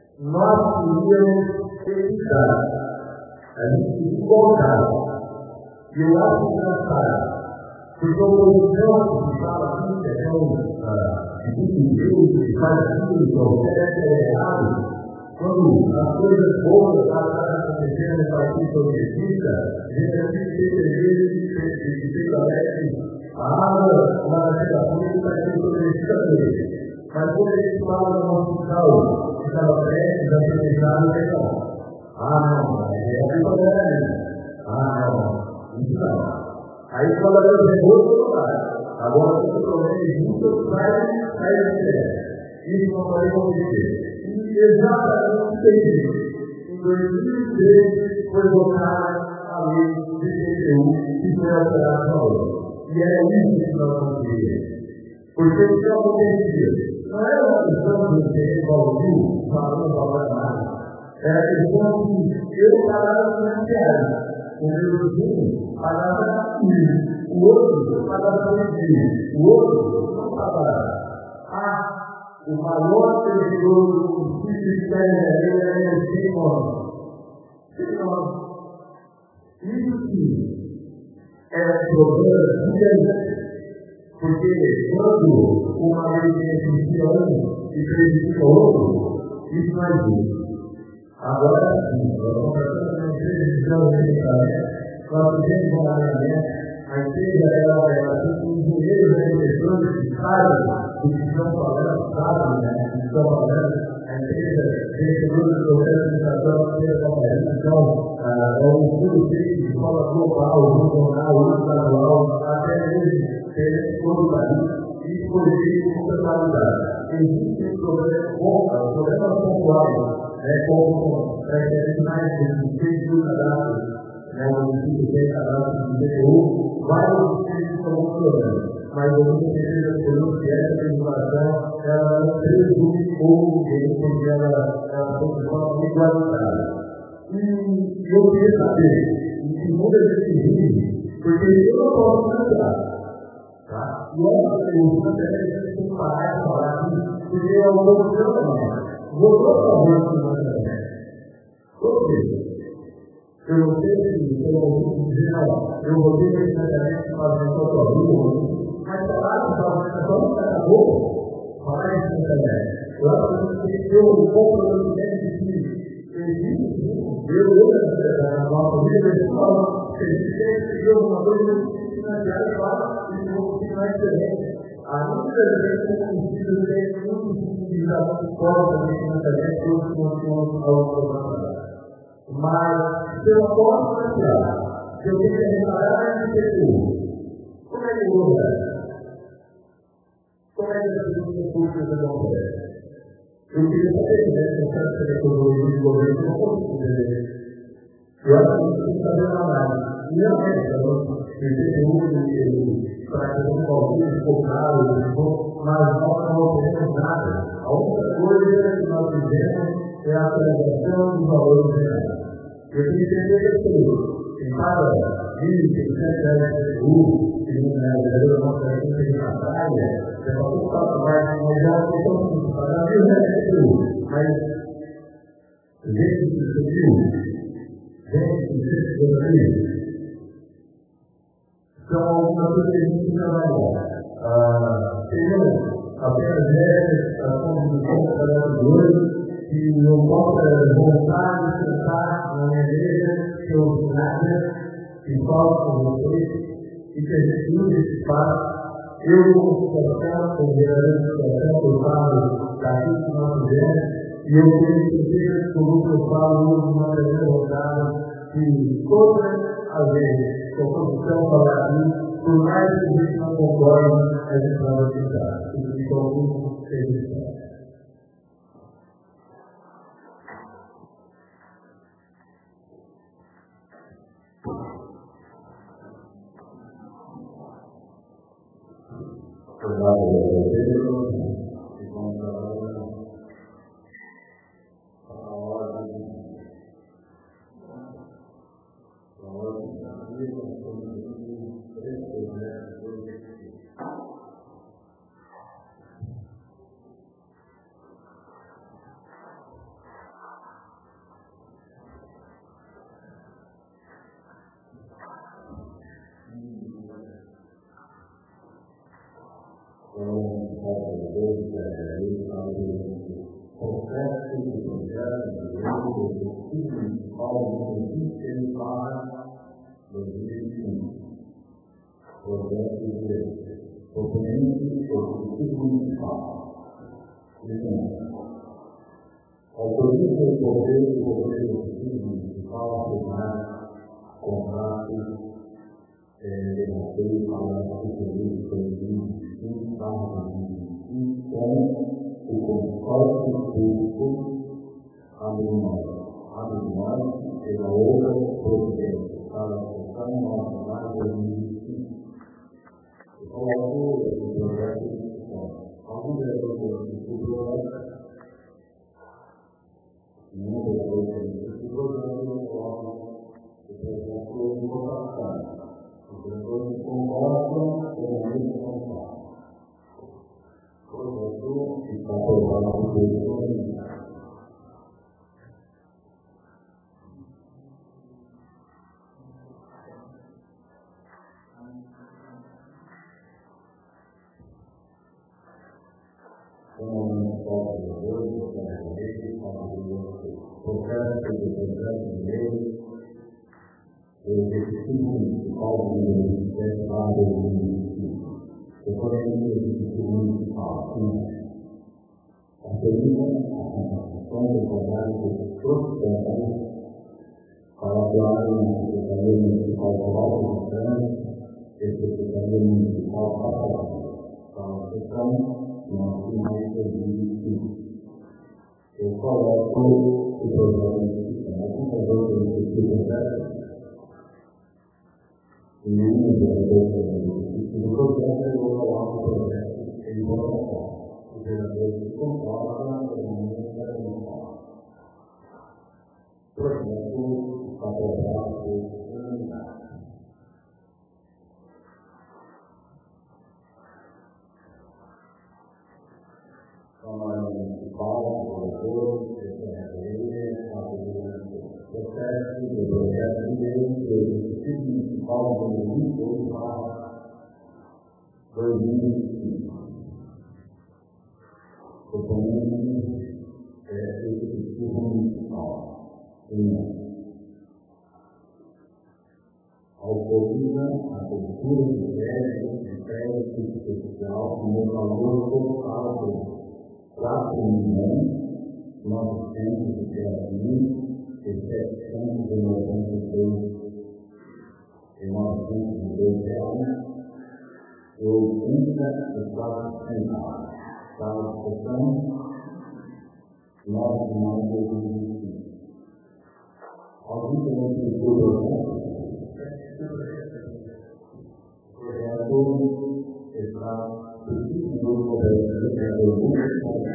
Nós queríamos evitar, a gente igualdade. E eu acho engraçado, porque o oposição que fala assim, que é um segundo Deus, que faz aquilo, que oferece é errado, quando as coisas boas estão acontecendo no país progressista, a gente assiste esse que fica alegre, a água, uma navegação que está sendo progressista dele. Mas quando a gente fala do hospital, que estava prestes a ser fechado, não. Ah, não, é a culpa dela mesmo. Ah, não, isso não. Aí quando Deus é outro lugar. Agora tem um problema de muito, sai, sai da terra. Isso não pode acontecer. E exatamente isso. Em dois mil e treze foi votada a lei do I P T U que foi alterada na lei. E era isso que nós não queríamos. Porque o que acontecia? Não era uma questão de interesse valor, falando valor nada. Era a questão que eu pagava financiário. O meu vizinho pagava mil, o outro pagava dois mil, o outro não pagava. Ah, o maior servidor do município de Pernambuco era o Senhor. Senhor, isso sim era um problema gigante. Porque quando uma lei beneficia um e prejudica outro, isso não é justo. Agora sim, nós conversamos com a empresa de desenvolvimento, nós fizemos um alinhamento, a empresa ela é assim, os engenheiros e professores que sabem do que estão falando, sabem, né, do que estão falando, a empresa recebeu o processo de educação da empresa companhia, então, é um estudo feito de forma global, regional, estadual, até mesmo pelo todo o país, e por isso com muita qualidade. Existem problemas bons, problemas pontuais, né, como tradicionais do centro do cadastro, né, o município tem cadastro do I P T U, vários municípios estão funcionando, mas eu não tenho certeza que essa legislação ela não prejudica o ninguém, porque ela ela foi de forma igualitária. E eu queria saber, em que mundo a gente vive, porque eu não posso financiar. Tá? E essa pergunta também a gente tem que parar de falar aqui, porque é uma opção, né? Vou a favor do financiamento. Ou seja, eu não sei se eu vou dizer, não, eu vou ter esse financiamento para fazer sua rua, mas falar de financiamento não acabou. Falar de financiamento. Eu acho que a gente tem que ter um comprometimento de que existe sim, eu, eu, na nossa vida pessoal, se a gente tem que seguir alguma coisa, a gente tem que financiar e falar, e não continuar diferente. Ainda tem um sentido de muito utilização de forma de financiamento, todos continuam ao programa. Mas, se eu não posso financiar, se eu tenho que reparar esse recurso, como é que eu vou fazer? Como é que esse recurso acontece? Eu queria saber, né, se eu quero ser economia de governo, eu não consigo entender. Eu acho que tem que fazer uma análise. E não é só o I P T U para que eu não consiga focar, mas nós não temos nada. A única coisa que nós fizemos é a atualização dos valores reais. Eu tenho que entender isso. Em cada mil e seiscentos reais de I P T U, que não é verdadeiro, não é que na praia, é para tudo para mais, mas já não tem que pagar mil reais de I P T U. Mas, gente que subiu, gente que se subiu, são algumas coisas que a gente trabalha. Temos apenas essa condição de trabalhadores que não possa voltar e sentar na minha igreja, que eu nada, que falo com vocês, e que a gente use esse espaço. Eu, como situação, como verdadeira situação, eu falo daquilo que nós fizemos, e eu tenho certeza que o que eu falo hoje numa primeira rodada, que todas as vezes que a oposição falar aqui, por mais que a gente não concorde, a gente vai acreditar. E que algum seja. ele fala do processo de projeto, do principal do que para dois mil e cinco. Projeto de proponente do municipal. Autoriza o poder do governo municipal a firmar contratos de apoio para a Secretaria de Serviços para com o consórcio público anual pela outra providência para a sessão nacional de dois mil e cinco. Eu coloco o projeto de discussão. Alguns vereadores do projeto não vereadores do projeto não colocam o projeto de votação. Os vereadores concordam com a resolução. O projeto está aprovado pelo Parlamento. Como não pode ver, o processo de processo de lei, o executivo municipal de Ministério para o município. O Conselho Executivo Municipal, autoriza a contratação do trabalho de profissionais para atuar na Secretaria Municipal de Autonomia e Secretaria Municipal para a sessão no mais de dois mil e cinco. Eu coloco o projeto de discussão. Algum valor do executivo projeto? Nenhum vereador do projeto, eu vou colocar o projeto em votação. O vereador que concorda, o mundo vai concorda. O projeto está aprovado por unanimidade. Câmara Municipal, vereador, secretaria, a processo do projeto de lei do Executivo Municipal do município para dois mil e cinco. Proponente é Executivo Municipal. um. Autoriza a abertura de crédito de crédito especial no valor total de quatro milhões novecentos e dez mil e setecentos e noventa e dois e novecentos e dois reais e oitenta e quatro centavos para a sessão nove de maio de dois mil e cinco. Alguém tem esse projeto? O projeto está discutido no Congresso Municipal.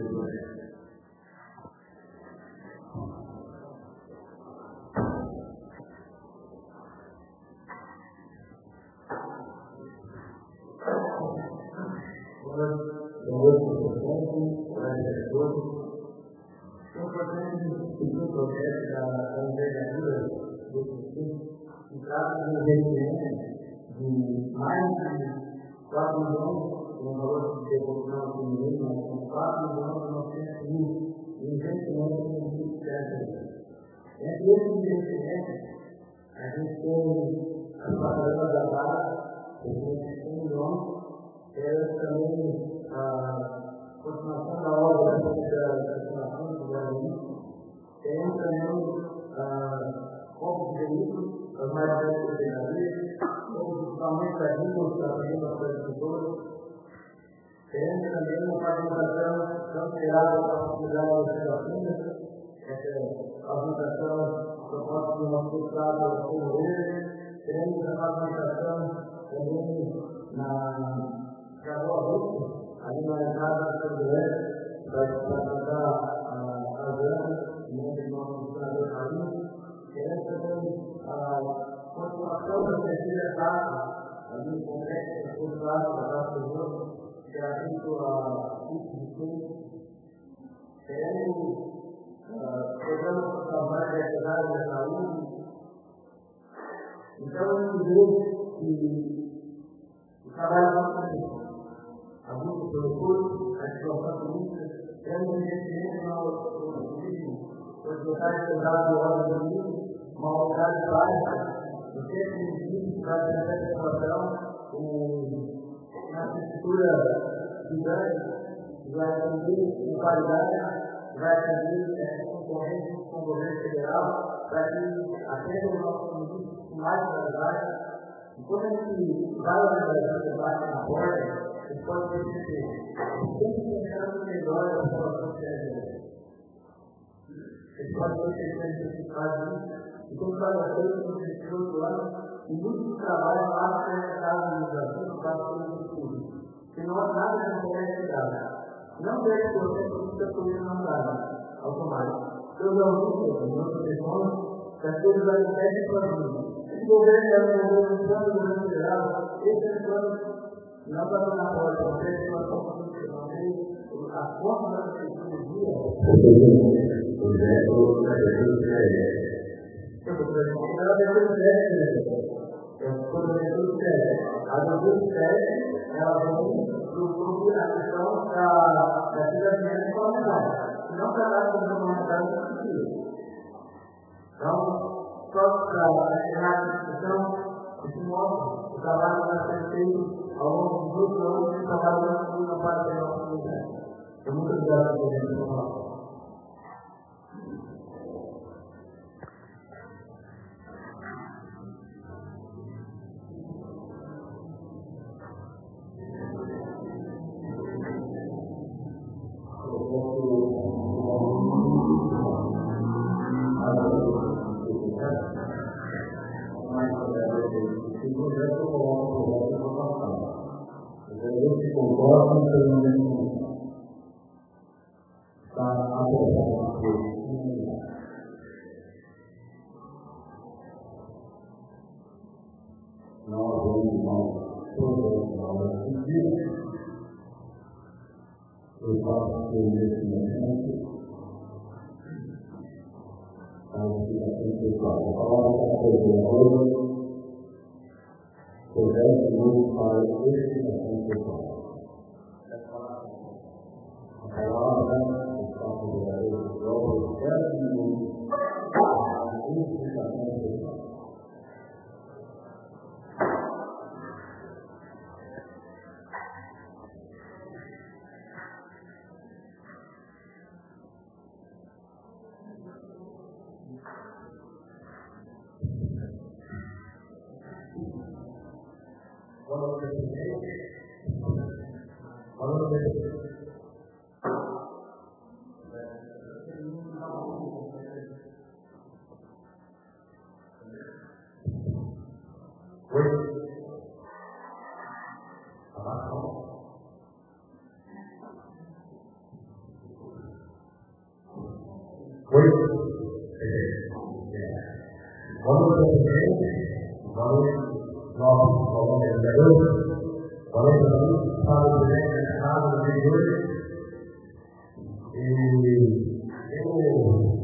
O projeto do projeto da envergadura do município se trata de um investimento de mais de quatro milhões, um valor de devolução de mínimo, com quatro milhões e novecentos mil de investimento no município de Serra. Entre esses investimentos, a gente tem as passarelas da base, de cem milhões, elas também a continuação da obra da continuação do Guarani. Temos também a compra de veículos, as mais velhas secretarias, temos o aumento da renda, também das agricultores. Temos também uma pavimentação cancelada para a possibilidade de vacinas, essa pavimentação proposta do nosso estado da Comoreira. Temos a pavimentação também na Cavoa Rússia, ali na entrada do São José, para tratar a grana, no nosso senador Carinho. Temos também a continuação da terceira etapa, ali no complexo cultural da Praça do Rio, que é feito a curso de estudo. Temos o programa de trabalho da cidade da saúde. Então, eu digo que o trabalho não é a busca pelo curso, a situação política, temos um investimento no turismo, os locais pesados de obras do mundo, uma unidade básica, o centro de ensino para atender a população, uma estrutura gigante, vai atender com qualidade, vai atender é, concorrência com o governo federal, para que atenda o nosso município com mais qualidade. E quando a gente vai analisar o debate na porta, a gente pode perceber sempre pensando melhor a população brasileira. A gente pode perceber que faz isso, e como cada vez no dezoito anos, e muito trabalho lá para casa no Brasil, para o futuro. Se nós nada de interesse não deve ser muita coisa na casa, automático. Eu não vou ter, não sou pessoa, que as coisas vão ser para mim. O governo é um governo do governo federal, esse é o plano, não está na porta, não tem situação política, não tem a forma da tecnologia. O exemplo é eu estou dizendo, ela deve ser séria, eu estou dizendo séria. A doutora séria, ela vem para a questão da cidadania comunitária, não trabalha com a comunidade civil. Então, só para encerrar a discussão, isso mostra o trabalho que vai ser feito ao longo dos outros anos de trabalho na parte da nossa comunidade. Então, muito obrigado por ter vindo. Eu que concordo com o está abordando não havendo mais programa civil, eu faço que nesse momento a explicação pessoal. A palavra está perdendo hoje, muito para a explicação pessoal. A palavra está perdendo hoje, dez minutos para a explicação pessoal. Valor presidente, valor presidente. Oi? Oi? Valor presidente, valor nosso valor vereador, valor presidente, para o presidente da Casa dos Vereadores. E eu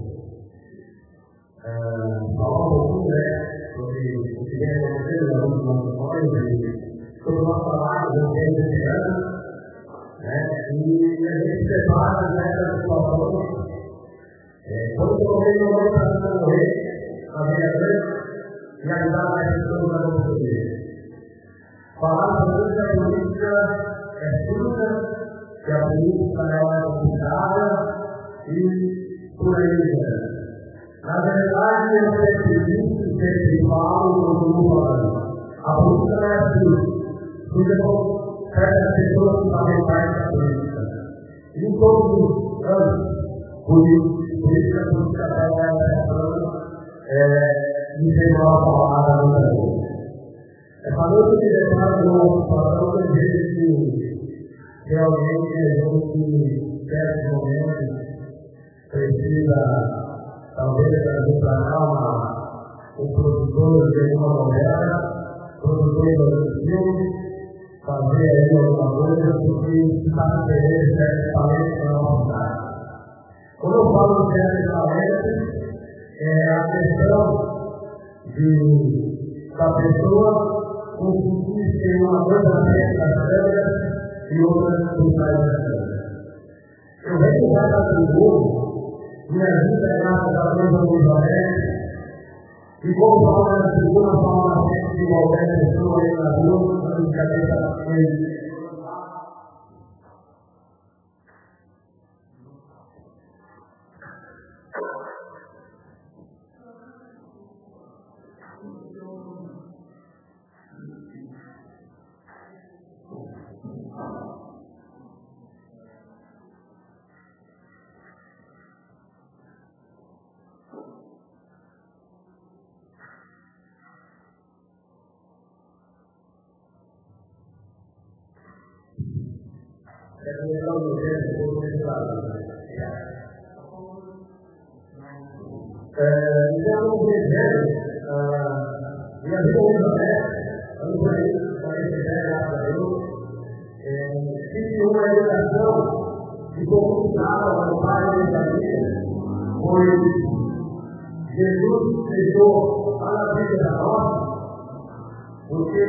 falar um pouquinho, né, sobre o que vem acontecendo nas últimas sessões, sobre o nosso trabalho no tempo desse ano, né, e a gente prepara nessas situações. Quando o governo não vai estar a morrer, a vereadora, e ajudar mais pessoas a não poder. Falar sobre a política é fruta, que a política é complicada e por aí vai. Na verdade, eu sempre disse, sempre falo e continuo falando. A política não é assim. Porque são certas pessoas fundamentais da política. E em todos os anos, política, política vai avançando, é, e tem uma palavra no Brasil. É falando que declara uma situação que vejo que realmente a gente, certos momentos, precisa, talvez, trazer para cá uma, um produtor de uma novela, produtor de um filme, fazer aí alguma coisa, porque está perdendo certos talentos na nossa cidade. Quando eu falo de certos talentos, é a questão de da pessoa conseguir ter uma coisa dentro das câmeras e outra por trás das câmeras. Eu venho usar a figura, minha vida é graças a Deus ao Israel. E como fala na segunda fala na frente de qualquer pessoa aí na rua, de cabeça na frente. Então, o desejo, minha vida hoje é, eu não sei, mas graças a Deus, tive uma educação que conquistada no pai da minha família, pois Jesus deixou a vida da nossa, porque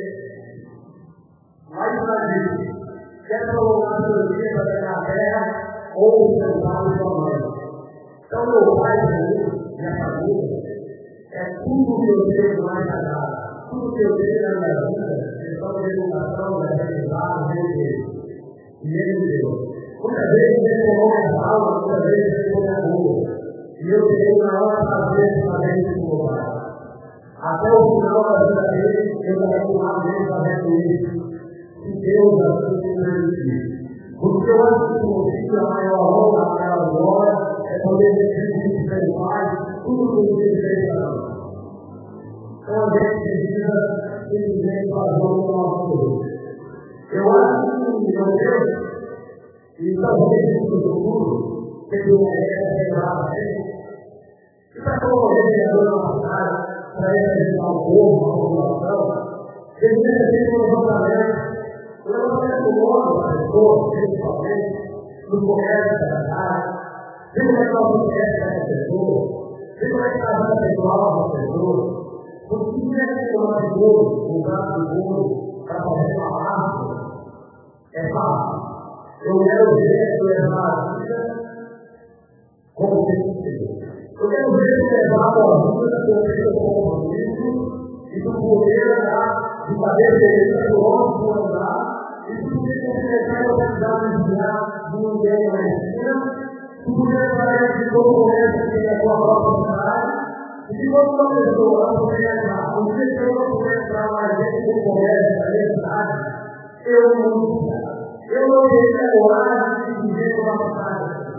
mais uma vez, quer prolongar a sua vida na terra ou sentar na sua mãe. Então, meu pai, minha família, é tudo que eu tenho mais sagrado, tudo que eu tenho na minha vida, questão de educação, de aprendizado, de e ele deu. Muitas vezes ele tomou minha aula, muitas vezes ele tomou minha rua, e eu tenho na hora prazer de fazer isso com meu pai. Até o final da vida dele, eu também com lado dele fazendo isso. Se Deus assim me permitir. Porque eu acho que o filho, a maior honra, a maior glória, é poder decidir pelo Pai tudo o que ele fez para nós. Então a gente precisa simplesmente fazer o nosso Deus. Eu acho que meu Deus, e talvez no futuro, que Deus merece lembrar a gente, que está promovendo a nossa cidade para representar o povo, a população, que ele necessita um levantamento. O levantamento móvel da pessoa, principalmente, no comércio da cidade. Vê como é que está o sucesso dessa pessoa. Vê como é que está a vida pessoal dessa pessoa. Porque se é que tomar de ouro, um braço de ouro, para fazer uma árvore, é fácil. Eu quero ver tu levar a vida como tem que ser. Eu quero ver tu levar a vida com o teu compromisso e tu poder andar de saber feliz do outro andar e tu poder completar a oportunidade de ensinar ninguém na esquina. Tu poder fazer de todo momento que é a tua própria cidade. E se quando uma pessoa não puder entrar, ou se eu não puder entrar mais dentro do comércio da minha cidade, eu não eu não teria a coragem de viver com a cidade.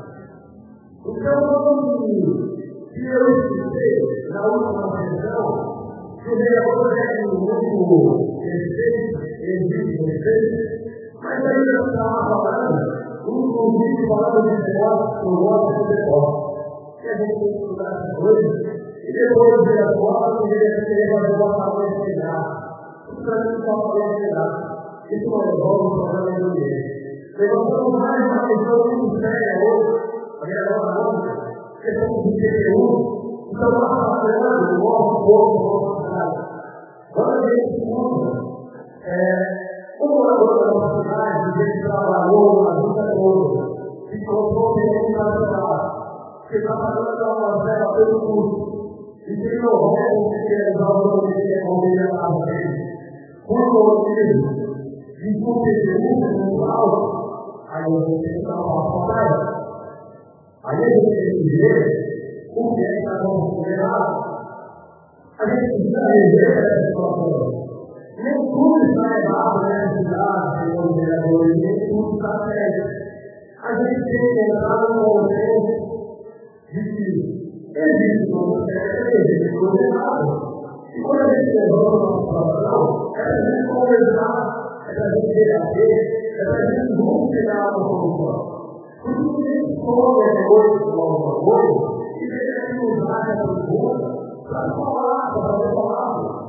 Então, quando se eu escutei na última sessão, que o vereador é muito respeito, existe respeito, mas aí eu estava falando. Um vídeo falando de negócio, eu gosto de negócio. E a gente tem que estudar essas coisas. E depois de ver as fotos, eu queria querer fazer uma palavra de pegar. Isso para mim só falei de pegar. Isso não resolve o problema do dinheiro. Levantamos mais uma questão muito séria hoje. A minha nova música. Questão de P T U. Então, nós trabalhando o nosso povo, a nossa cidade. Quando a gente encontra, é. Um morador da nossa cidade, que trabalhou a vida toda, se comprou bem para trabalhar, que está pagando a parcela pelo custo, e que não vai conseguir realizar o que ele quer comer na casa dele, por motivo de competência muito alto, aí a gente tem que dar uma palavra. Aí a gente tem que ver o que é que está considerado. A gente precisa rever essa situação. Nem tudo está errado nessa cidade, senhor vereador, nem tudo está certo. A gente tem que entrar no consenso de que existe coisa certa e existe coisa errada. E quando a gente levanta uma situação, é para a gente conversar, é para a gente debater, é para a gente não chegar a uma solução. Porque a gente come coisa com alguma coisa e deixa de usar essa pergunta para falar, para fazer palavras.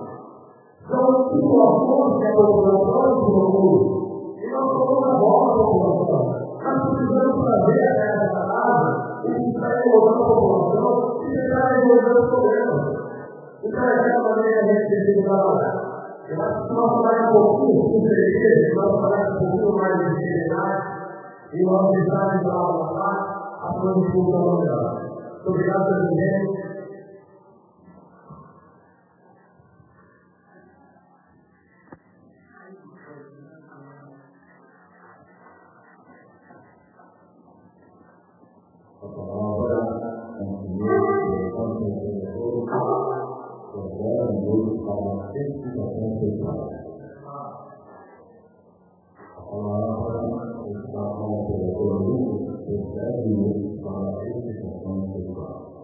São situações que a população se procura. E nós somos a nossa população. Nós precisamos trazer a essa palavra e está envolvendo a população e tentar resolver os problemas. Então, é dessa maneira que a gente precisa trabalhar. Eu acho que nós falar um pouquinho com certeza, nós falar um pouquinho mais de seriedade, E nós precisamos alavancar a sua disputa mundial. Muito obrigado, presidente. A palavra continua com o agora muito para a certificação pessoal. A palavra está com o vereador por dez minutos para a certificação pessoal.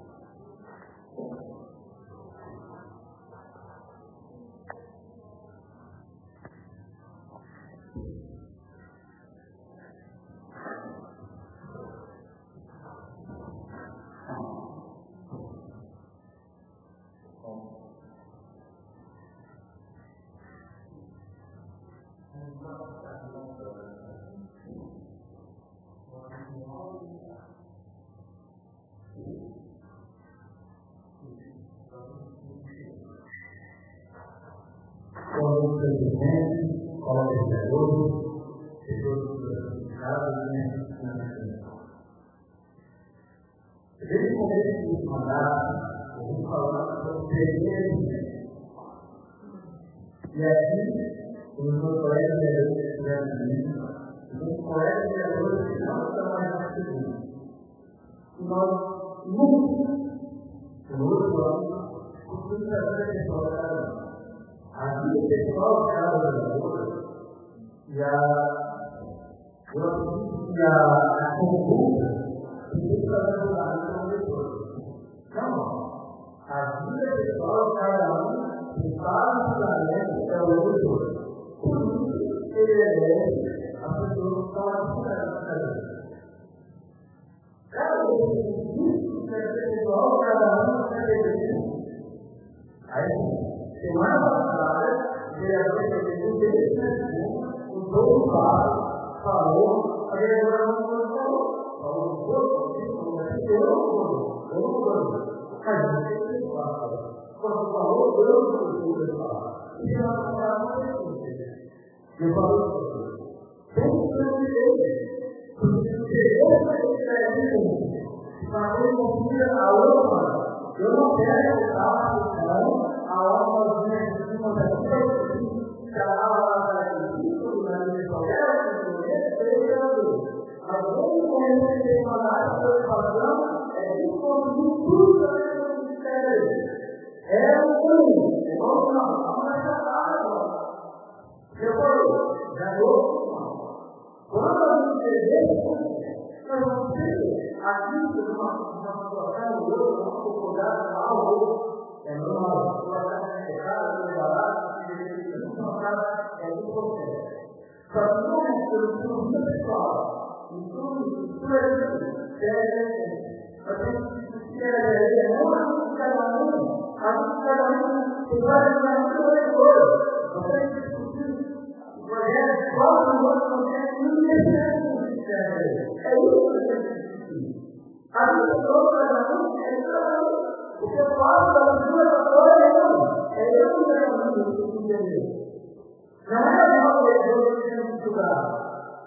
Como presidente, como vereador, e todos os deputados e ministros. Desde o começo do mandato, eu vim falando sobre o presidente. E aqui, os meus colegas vereadores que estiveram comigo, os meus colegas vereadores que não estão mais na tribuna. E nós nunca, no outro ano, conseguimos trazer a pessoa da casa. A vida pessoal de cada vereador e a, eu acredito que a, a conduta tem que trazer o lado do vereador. Não, a vida pessoal de cada um que faz o julgamento é o vereador. Por isso, ele elege as pessoas que estão aqui na casa. Cada vez que isso é pessoal, cada um é vereador. Aí, semana passada, o vereador do P o Dom Paulo falou, a vereadora não falou. Falou um pouco, mas eu não vou, eu não vou. Mas não sei o que eu faço. Quando falou, eu não sei o que eu faço. E ela não falava o que eu falo, tem que ser porque se eu não estiver mas ele confia a outra, eu não quero estar na questão, a outra vinha de cima da frente, que a aula era de cima, na minha história, mas como conhecer que uma área de preocupação é descobrir tudo que eu ministério. É o único, é o não, não é essa depois, já vou, quando a gente perder, nós vamos ter aqui, uma situação, o outro, uma concordada, algo, é normal, uma casa errada, uma barata, uma casa é do processo. Só que não é pelo tudo pessoal, em tudo, tudo é isso, é a gente quer não a cada um, a cada um, que vai dar um vereador, você discutir o projeto, qual é o outro projeto, não é é isso que a gente discutir. A pessoa cada um é cada um, o que eu falo da sua história é não, é eu que tenho que entender. Não é o vereador que tem que estudar.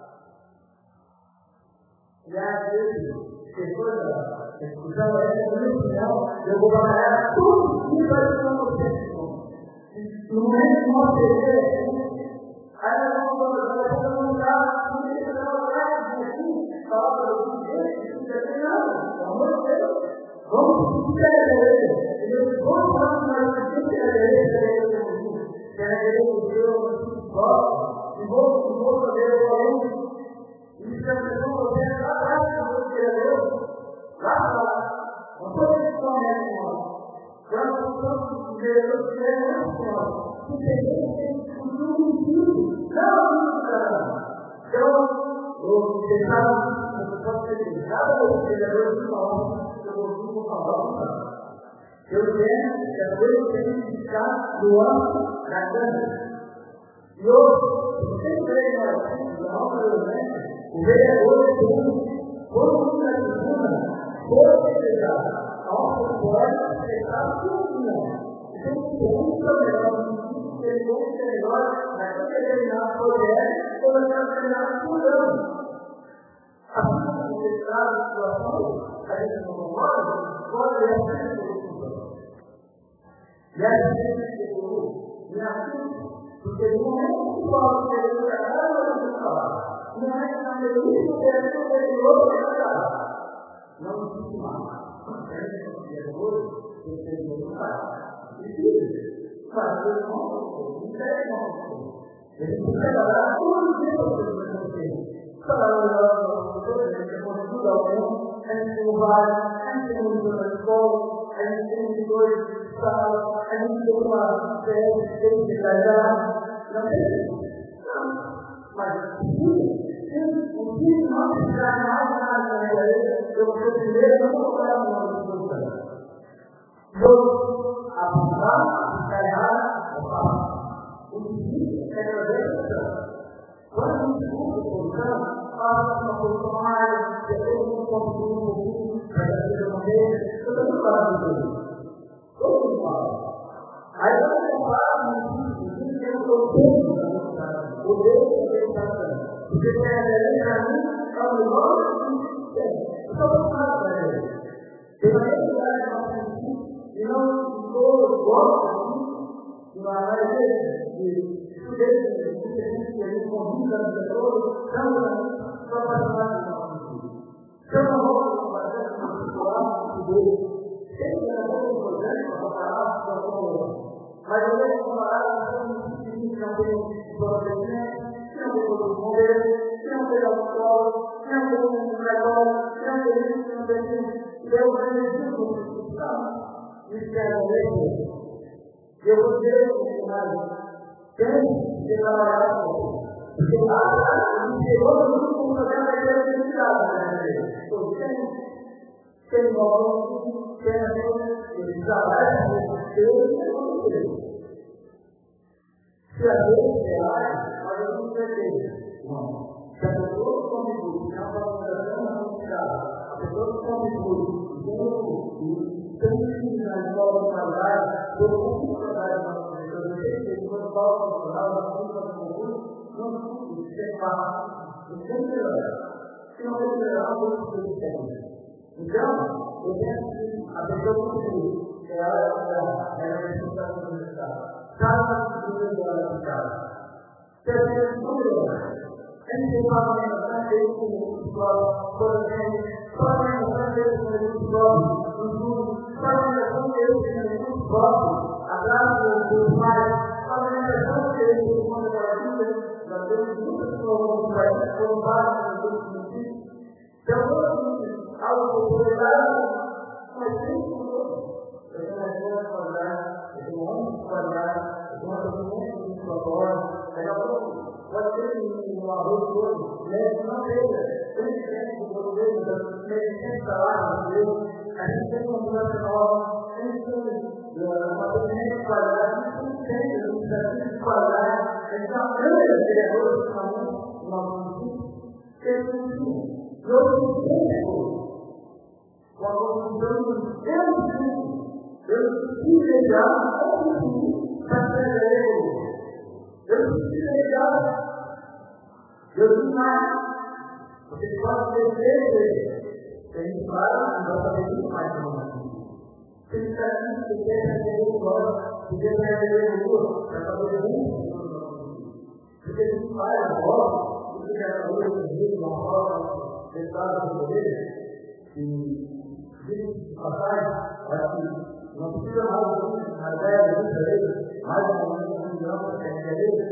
E às vezes, depois da discussão, no final, eu vou trabalhar tudo o que vai ser uma questão. No meio de uma T V, aí eu vou perguntar, não tem que trabalhar aqui, falar para o que não tem nada, pelo amor de Deus. Vamos discutir a igreja. E eu vou falar mais do que a igreja, que a igreja de Deus, e vou, vou fazer o aluno. E se a pessoa quer lá atrás, eu quero Deus, lá atrás, não estou principalmente nós. Quando estamos Deus, que é nós, que tem que discutir um filho, não um cara. Então, eu pensava, eu posso ter cada um que Deus me fala, eu vou falar, eu tenho que a coisa tem que ficar no âmbito da câmera. E hoje, você vê o vereador é tudo, quando você é tribuna, pode pegar, aonde pode pegar tudo. Então, o problema é que ele vai ser melhor naquele determinado projeto ou naquele determinado programa. a gente não concorda, pode ser assim. E a gente chegou, e assim, porque no momento que o Paulo chegou para cá, eu vou falar. Não é que na melhor pessoa que ele ouve para cá. Não existe mais. A gente não chegou, tem que ter muito mais. E se fazer o nosso, não tem como. Ele precisa trabalhar todo o tempo para você. Trabalhar com você, a gente conjuga alguém, a gente tem um bar, a gente tem um livro na escola, a gente tem um dois salas, a gente tem uma série de tempo de casar. Não tem isso. Não. Mas, se o filho não precisar mais nada na minha vida, eu vou primeiro não colocar a mão na discussão. Dois, apontar, carregar, eu falo. O difícil é trazer a questão. Quando a gente busca a posição, fala uma posição mais, depois um pouquinho, um pouquinho, para que a gente não veja. Eu também falo disso. Todo mundo fala. Aí quando eu falo no difícil, eu estou tempo da vontade. O Deus é a vontade. Porque para mim, é o melhor que tem. Eu só vou falar para ele. Tem uma necessidade de nosso difícil, e não todos gostam disso, e não há mais vezes. De estudei, de gente que a gente convida as pessoas, tanto só para falar do nosso filho. Se eu não vou fazer uma pessoa, estudei. Sempre é muito importante para comparar com a outra. Mas eu vou comparar com o filho que não tem proteção, que não tem todo o modelo, que não tem autoescola, que não tem um negócio, que não tem isso, que não tem isso. E eu vou dizer tudo isso. Isso é a lei. Eu vou dizer o que mais. Tem que trabalhar com ele. Porque lá atrás, ele chegou no grupo com o problema da identidade, né? Então, tem, tem valor, tem a coisa, ele trabalha com ele, tem o que ele. Se a gente é lá, nós vamos perder. Não. Se a pessoa que contribui, se a organização não confiada, a pessoa que contribui, tem que ir na escola de trabalho, todo mundo trabalha na quando fala com o jornal, não fica no concurso, não fica, isso é fácil. Isso tem que melhorar. Se não tem que melhorar, não tem que ter. Então, eu penso que a pessoa que tem, ela é a responsabilidade do Estado. Cada pessoa é a casa. Terceiro, não melhora. A gente tem uma alimentação feita com o escola, por exemplo, só a alimentação feita com o escola, no sul, só a alimentação feita com o escola, atrás dos pais, a alimentação feita com o mundo da vida, nós temos muitas pessoas no país, como vários dos municípios. Então, algo que foi dado, mas tem que ser. Eu tenho uma escola quadrada, eu tenho um homem quadrado, eu tenho uma documento de escola, daqui a pouco, pode ser um arroz todo, médico não veja, tem que ser um pouco dele, mas tem que estar lá, a gente tem uma mudança nova, tem que ter uma documento quadrada, tem que ter um desafio quadrado, a gente está câmera de vereadores que estão no nosso município, que é tudo. E outro tempo, com a construção do mesmo tempo, eu preciso ligar para ser vereador. Eu preciso ligar. Eu não mais. Você pode ter certeza. Tem que falar, não vai fazer muito mais para nós. Tem que estar aqui, você quer fazer o agora, você quer fazer o rua, para fazer muito. Porque a gente faz agora, você quer fazer o rio, uma roda, estado do poder, e digo de passagem, acho que não precisa mais de uma ideia de muita vez, mais ou menos um milhão para ter interesse,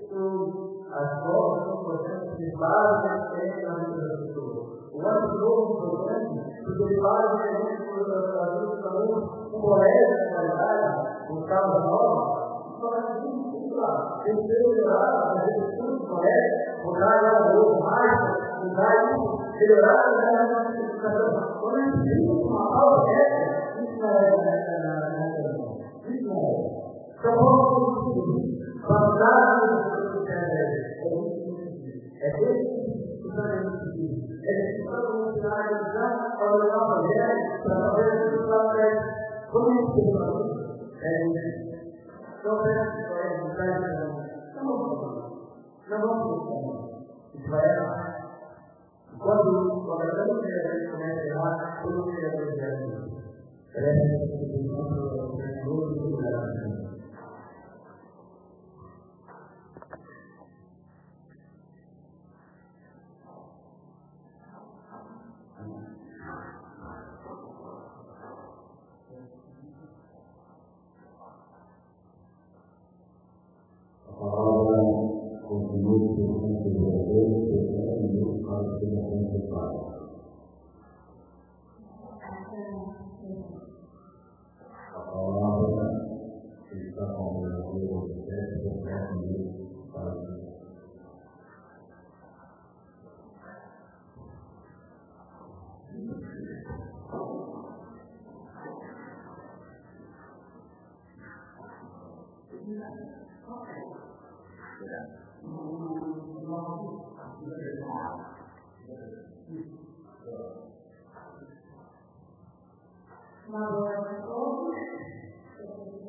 as provas são processos de base que tem na vida das pessoas. O ano novo, importante, porque ele fala de gente por adultos também, com colégio de qualidade, com casa nova, e fala assim, tem que ser melhorado, fazer tudo com colégio, mudar agora o novo mais, mudar isso, melhorar a nossa educação. Quando a gente vive uma aula dessa, isso não é na educação. Isso não é. Então, vamos conseguir valorizar a educação que tem a ver. É esse que está dentro de si. É esse que está dentro de si. Para levar a mulher, para fazer as pessoas certas. Como é que você vai fazer? É isso. Então, peça que vai mudar de novo. Não vamos fazer. Não vamos fazer. Isso vai errar. Quando trabalhamos com a começa errado, todo mundo é projeto. Parece que tem muito treinador e liderança. A palavra continua sendo verdadeira, e Deus faz que não tem pecado. A palavra que está com o verdadeiro objeto, o próprio Deus faz. Uma boa de todos, eu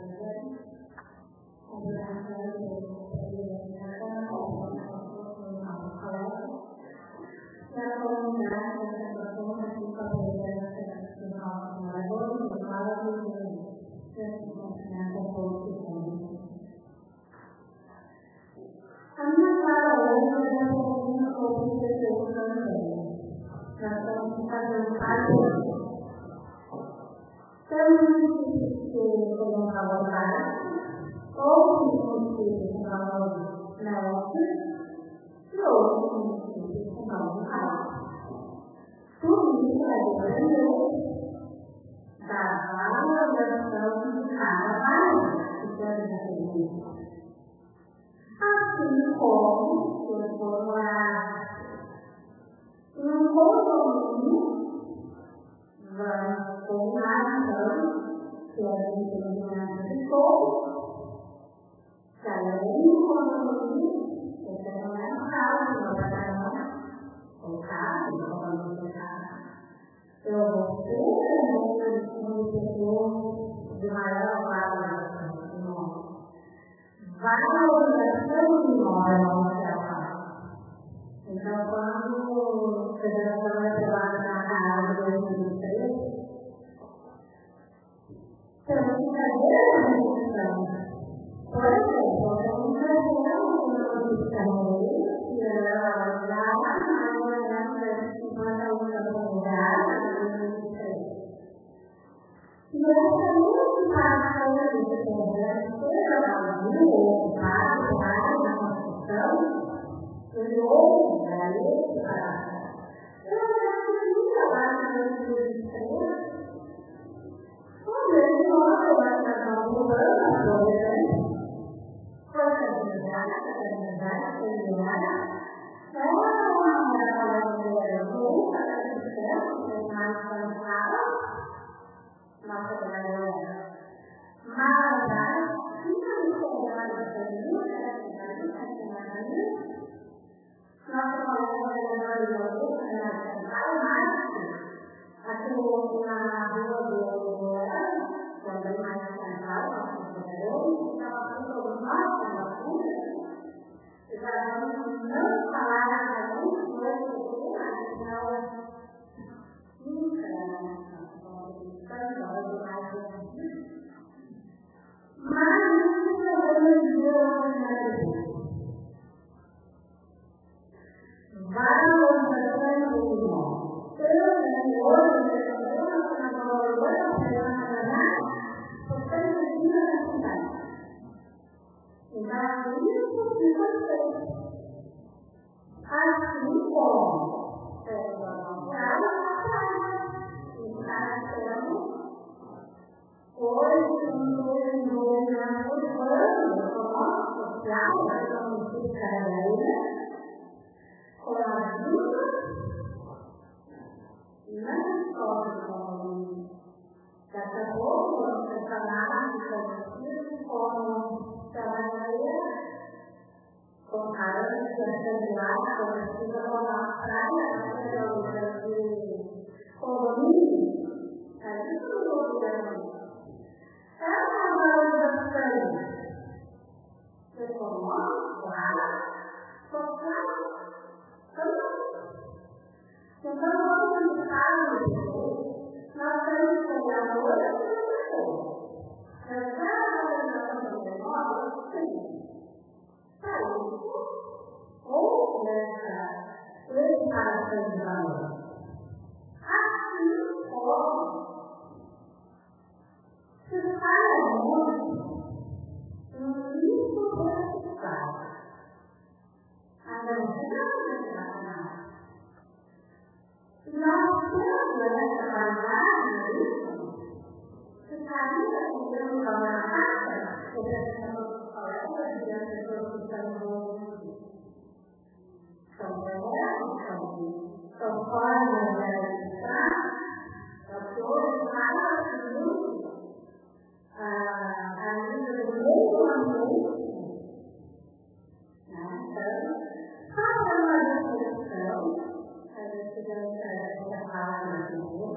Assim como se for lá, não vou vai tomar que a gente tem de fogo, cada um quando você não é um carro, não vai dar um carro, não vai dar carro. Eu vou ter um pessoa de maior valor no mundo. Valorização de moral então, quando você já foi levado na casa de dois mil e três, você não brincadeira de questão. Por exemplo, eu não sei uma questão dele, que era já mais ou menos cinquenta anos da comunidade, de dois mil e três. E essa é muito fácil de entender, seja Brasil ou ocupado, na Constituição, ele ouve a lei para eu acho que nunca mais eu vou dizer quando ele olha vai estar mudando a coisa foi a verdade, a verdade, a verdade é uma mulher boa, a cristã, que é mais cansada nossa galera mas a finalidade da família é a cidade nossa palavra é mais aqui na rua do Moura, também mais central, nosso governo, estava tudo mais na rua, e para não falar nada muito, foi porque a gente nunca tanto mais mas isso é o valorização do irmão. Eu tenho hoje, eu tenho uma valorização porque eu preciso da cidade. Então, isso que você assim como pessoa está sendo hoje, no governo urbano, social, da comunidade com a ajuda, não só dessa boa, como trabalho, como trabalharia, com caramba, celular, com a precisa rolar praia, de condomínio, é isso que eu vou dizer. É uma valorização econômica, social, estão na raça, sobre as pessoas colegas e as pessoas que estão envolvidas. São mulheres, são, são formas de administrar, atores, falas, a língua do meio ambiente. Então, fala uma reflexão, a gente vai entrar nessa fala de novo.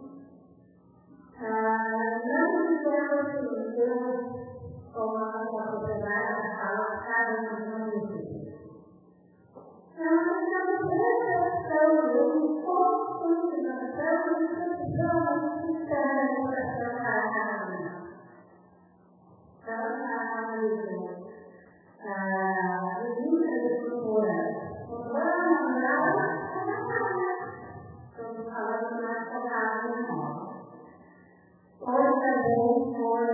Não dizemos que Deus, como a nossa sociedade, fala cada um de nós. Então, estamos reflexando um pouco de nossa reflexão externa para cada um. Então, a família. A vida de cultura. O plano moral é a casa. Estamos falando mais focado em nós. Hoje também foi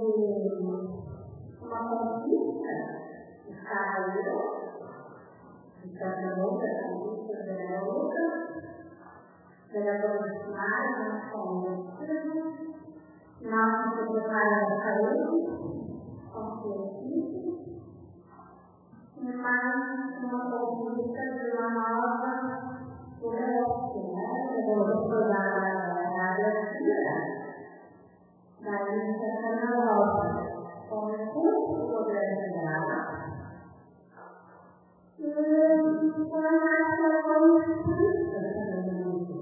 uma conquista de Caio, de Santa Luca, da conquista de Santa Luca, vereador de Simara, nós fomos nós nos preparamos a saúde, com mais uma conquista de uma nova geração, né? Eu vou estudar na Argentina, daí está na Europa, com recursos do governo federal, e foi mais uma conquista também no mundo.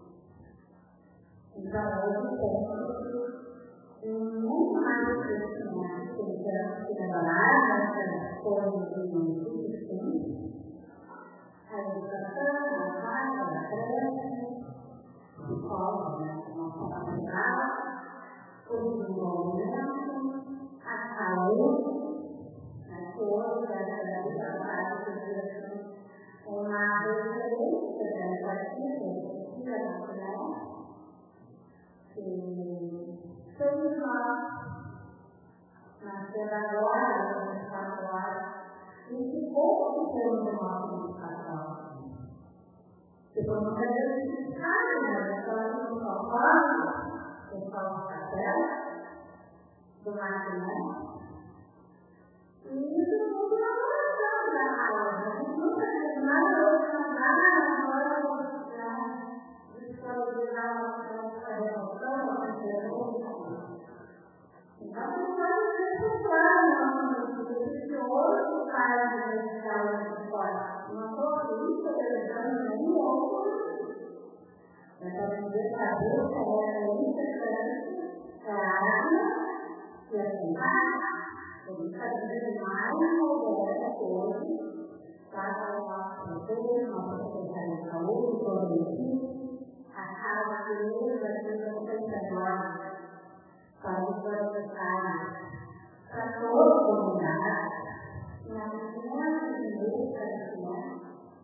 Então, hoje temos muito mais crescimento, que temos que melhorar essas coisas de sim. A educação, a casa, a creche, a escola, a nossa faculdade, o desenvolvimento, a saúde, as coisas, a trabalho, uma referência da empatia, da empatia nacional, que todos nós nascemos agora, vamos agora, e que pouco que temos no nosso educação. Que vamos fazer necessário na escola do conforme, da escola do papel, do matrimônio. E isso tudo na oração da aula. A gente nunca fez nada hoje, não dá nada agora, disponibilizar uma revolução, uma revolução. Então, não pode ser frustrado, não pode ser que hoje para identificar o esporte. Não sou isso, televisão, nem outro. Então, a gente saber que é interessante, é a área, e a cidade. Ele está dizendo mais moderna hoje, para o nosso futuro, nossa secretaria de saúde, todo isso, a casa de luz, a gente agora. Para os necessários, para toda a comunidade, na criança de Deus, para a criança,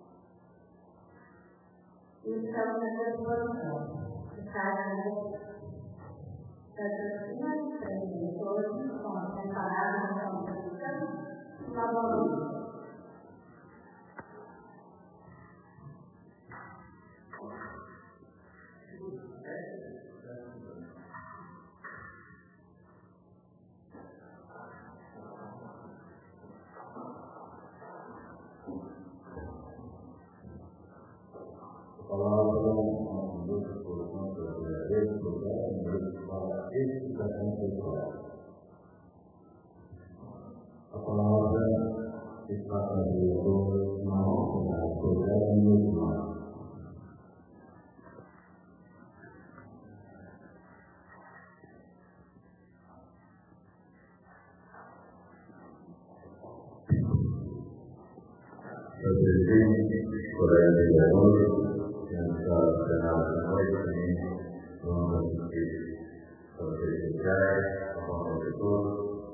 e estamos nessa disposição, que fazem das crianças, para os diretores, que estão preparados na competição, e valorizam. Palavra com Deus por conta da Deus, por Deus, para edificação pessoal. A palavra está com Deus, não com o projeto mesmo. Presidente, colegas vereadores, senhores senadores da noite, vamos assistir aos sociais, a forma de todos.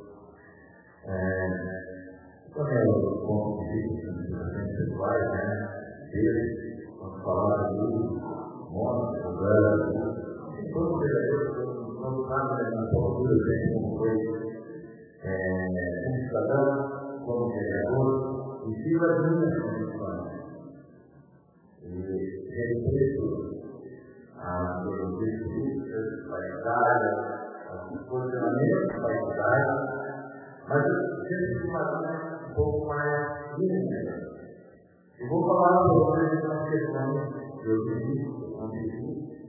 Qual é o ponto de vista das situações pessoais, né? Deles, vamos falar do modo, do velho, e todos os vereadores não sabem na sua altura, como foi como cidadão, como vereador, e viva as minhas condições. E respeito às políticas, qualidade, a posicionamento, qualidade, mas eu sempre de maneira um pouco mais íntima. Eu vou falar para vocês de uma questão que eu vivi, eu vivi,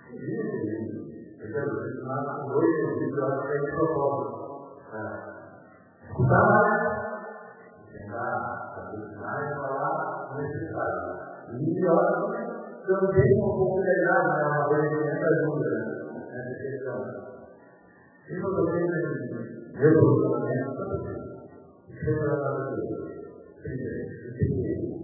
eu quero ensinar com dois vídeos, eu acho que é de propósito. Escutar mais, tentar acreditar e falar necessário. E olha, também um pouco legal, né? Uma coisa que me ajuda nessa questão. E quando eu tenho meu posicionamento, eu vou falar de Deus. Primeiro,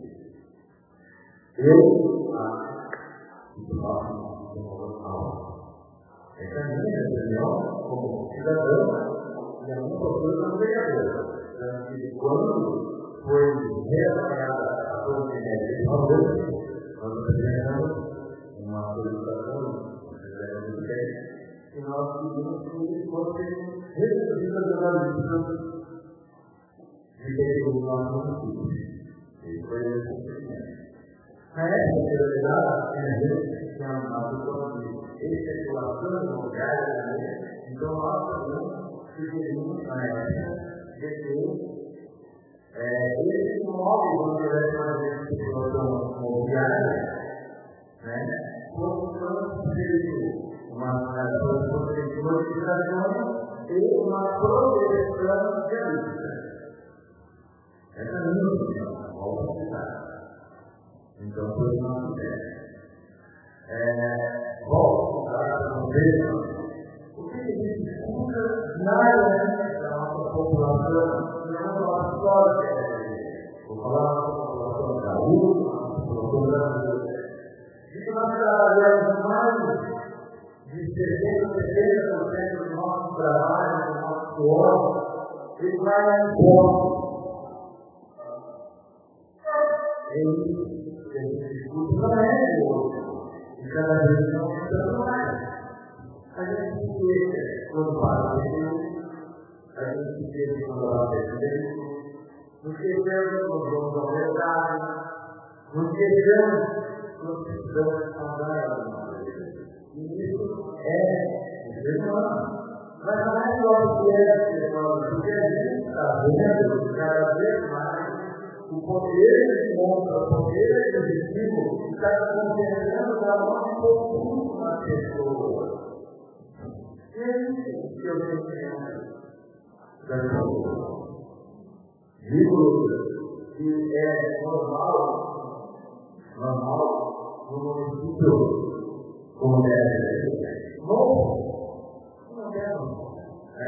eu acho que nós somos algo. Essa é a minha opinião como cidadão e a minha postura como vereador. Quando foi reavaliada a oportunidade de valor, nós apresentamos uma solicitação do bem e nós pedimos que fossem reduzidas as listas de período do nosso município. Isso foi o cumprimento. Na época que eu ligava, tinha gente que tinha uma questão de especulação imobiliária, então nós também sugerimos na época de que esse imóvel, quando tivesse uma especulação imobiliária, fosse transferido uma modificação e uma proteção de lista. Essa é a minha opinião, a oportunidade. Então, foi uma ideia. Volto para vocês. O que se discuta na área da nossa população, não é uma história. Vou falar da população da rua, da população brasileira. E nós trabalhamos mais de setenta por cento do nosso trabalho, do nosso suor, ele vai em ponto. Ele não é o outro. E cada vez não está mais. A gente se quando fala de Deus, a gente se quando fala de Deus, nos queremos quando vamos ao verdade, nos queremos quando precisamos andar alguma coisa. E isso é o ser humano. Mas não é só o que é ser humano, porque a gente está vendo cada vez mais o poder de monta, o poder executivo está concentrando na nossa pouquíssima pessoa. E é isso que eu tenho da pessoa. Digo que é normal, normal, no município como deve ser. Novo, não quero.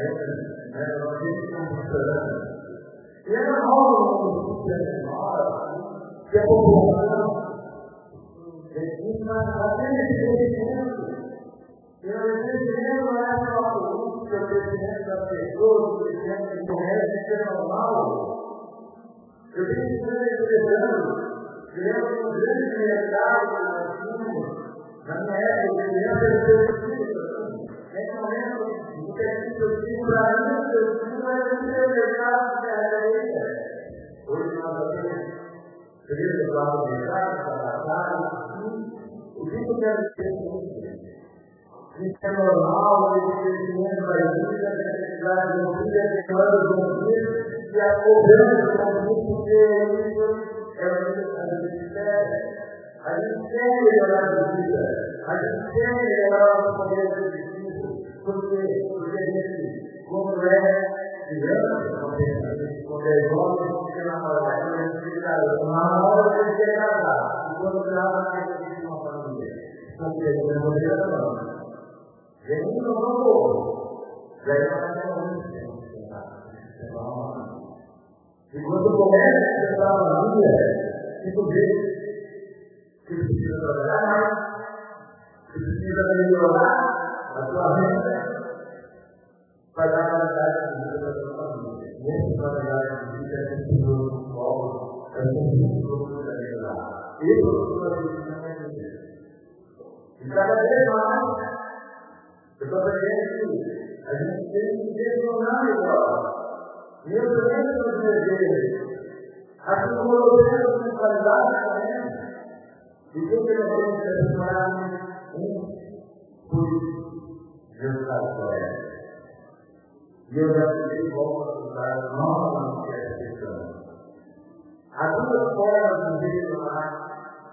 Aí nós estamos esperando. E é normal no município menor que a população destina apenas crescimento. E o crescimento não é só a política, o crescimento das pessoas, o crescimento do comércio, que é normal. Eu tenho trinta anos, criamos um grande mercado que nós tínhamos. Na minha época, eu criança, eu tenho nesse momento, o que é que eu digo para mim, eu digo para mim, o mercado de carreira. Hoje nós temos três ou quatro mercados para tratar. O que eu quero dizer com isso? Isso é normal, esse crescimento da vida, a necessidade de ouvir, a demanda de ouvir, e a cobrança de ouvir, porque isso é o que a gente quer. A gente quer melhorar a vida, a gente quer melhorar o poder aquisitivo, porque, porque a gente, quando é criança, quando é jovem, quando é namorado, quando é filho, na hora que ele quer casar, e quando casa, ele tem uma família. Porque ele não poder não. E aí não vão outro. Daí nós não temos que pensar. E quando começa a pensar a família, fica o jeito que precisa trabalhar mais, que precisa melhorar a sua renda, para dar qualidade de vida para a sua família. E essa qualidade de vida é sempre um foco, é sempre um foco para melhorar. Esse é o que a gente não vai entender. E cada vez mais, eu estou aprendendo que a gente tem que questionar melhor. E eu também estou dizendo, assim como eu tenho uma qualidade também, e que eu tenho que questionar um político. Deus sabe qual é. E eu já fiquei volta a estudar novamente essa questão. Há duas formas de melhorar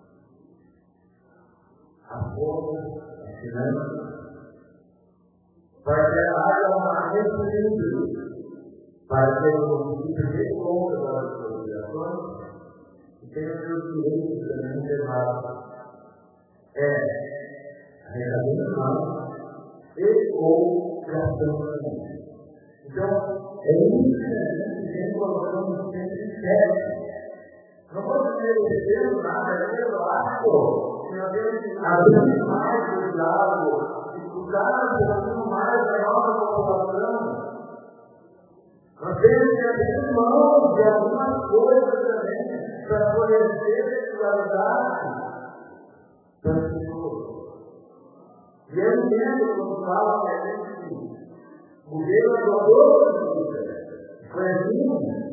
a força, a finança, para que haja uma equilíbrio, para que eu consiga ter conta das obrigações e tenha os seus direitos também elevados. É a realização e ou gastando também. Então, é isso que a gente vem colocando sempre em sério. Não pode ser obedecendo nada, é elástico. Nós temos que abrir mais o diálogo, escutar um pouquinho mais a nossa população. Nós temos que abrir mão de algumas coisas também para fornecer a sexualidade das pessoas. E eu entendo quando falo que a gente, o Deus adotou a vida, foi assim.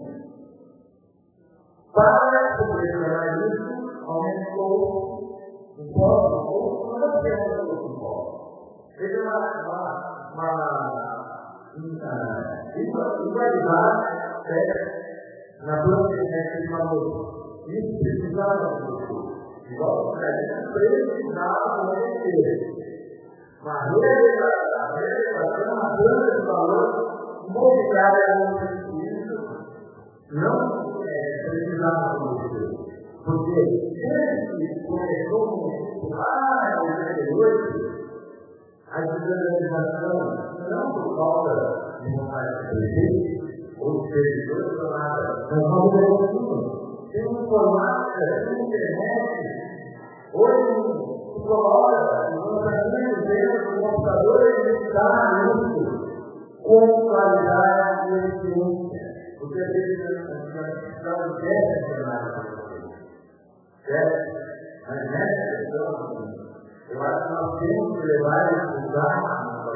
Para solucionar isso, aumentou o povo, ou não temos o povo. Veja uma, uma, uma igualdade na procedência de valor. Isso precisava do povo. Igual para a gente precisava acontecer. Uma realização, uma grande de valor, modificada com isso, não precisava acontecer. Porque desde que começou lá em oitenta e oito, a desvalorização, não por causa de vontade de presidente ou de servidores ou nada, mas uma mudança. Tem um formato da internet, hoje se coloca no lançamento dentro do computador e está nisso com qualidade e eficiência. Porque às vezes não quer funcionar para vocês. Certo? Mas nessa questão, eu acho que nós temos que levar e estudar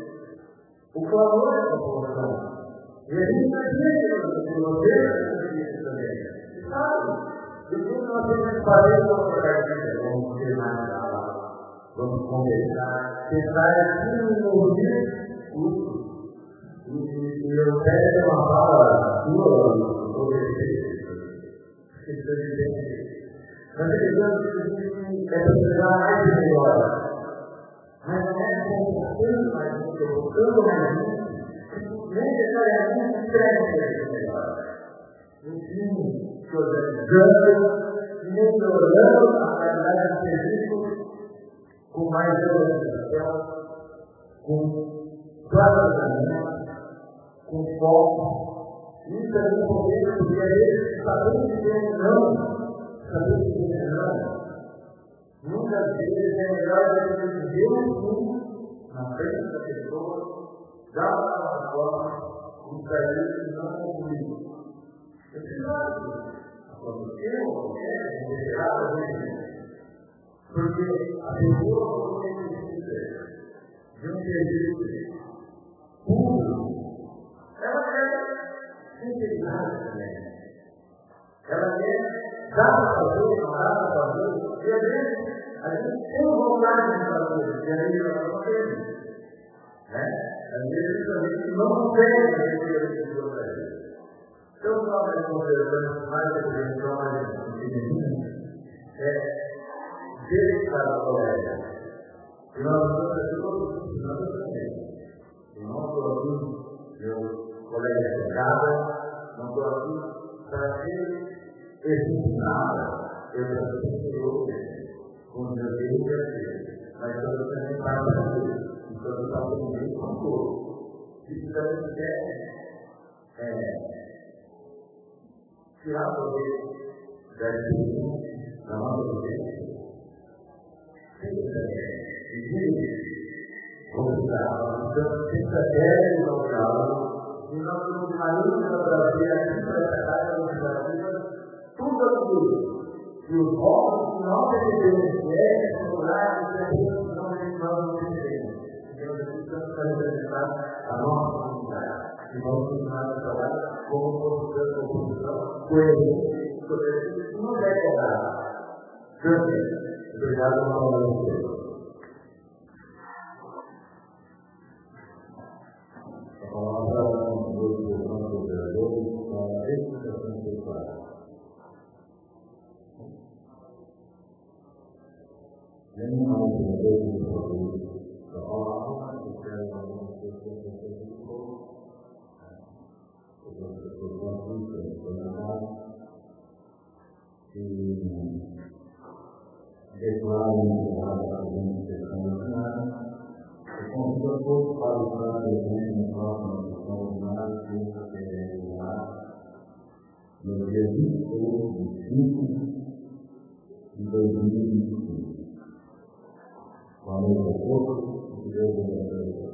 o valor da população. E a gente precisa que você isso também. E sabe? Eu digo que nós temos que fazer uma coisa, vamos ter mais aula, vamos conversar, tentar diminuir custos. E eu pego uma fala sua sobre esse questão de tempo. Nós precisamos que é precisar mais de melhor. Mas não é colocando mais isso, colocando mais isso, necessariamente cresce melhor. Enfim, se organizando, melhorando a qualidade do serviço com mais organização, com planejamento, com foco. Isso é importante porque a gente saber dizer não, saber dizer não. Muitas vezes é melhor a gente dizer um sim na frente da pessoa, dar uma forma, um sair não concluir. É verdade. Aconteceu, acontece, é errado mesmo. Porque a pessoa não necessita de um serviço público. Ela quer sinceridade também. Ela quer dar para fazer, não dá para fazer. E às vezes a gente tem vontade de fazer, e às vezes ela não tem. Né? Às vezes a gente não consegue fazer o que a gente gostaria. Então, nós conversamos mais de questões femininas, é dedicar a colega. E nós estamos aqui todos ensinando também. E não estou aqui, meu colega de casa, não estou aqui para ser ensinada. Eu também sou com o meu Deus e a Deus. Mas eu também para aprender. Então, eu estou aprendendo com todos. Isso também é tirar o poder da experiência da nossa vida. E diz, vamos usar, então, estratégia no diálogo, e nós temos uma linha para trazer aqui para essa casa legislativa tudo aquilo que os órgãos que nós recebemos é procurar e que não nós recebemos. Então, nós precisamos representar a nossa comunidade. E vamos continuar a trabalhar como oposição, oposição, coerente, coerente, não deve errar. Obrigado por falar com vocês. palavra dos nossos vereadores para a edificação cultural. Nem mais vereadores do Brasil da palavra, que querem algumas pessoas que estão aqui, algumas pessoas que estão aqui, e declarem que a administração ordinária e convida todos para o trabalho na próxima sessão ordinária que será no dia vinte e seis de cinco de dois mil e vinte e cinco. Boa noite a todos e Deus abençoe.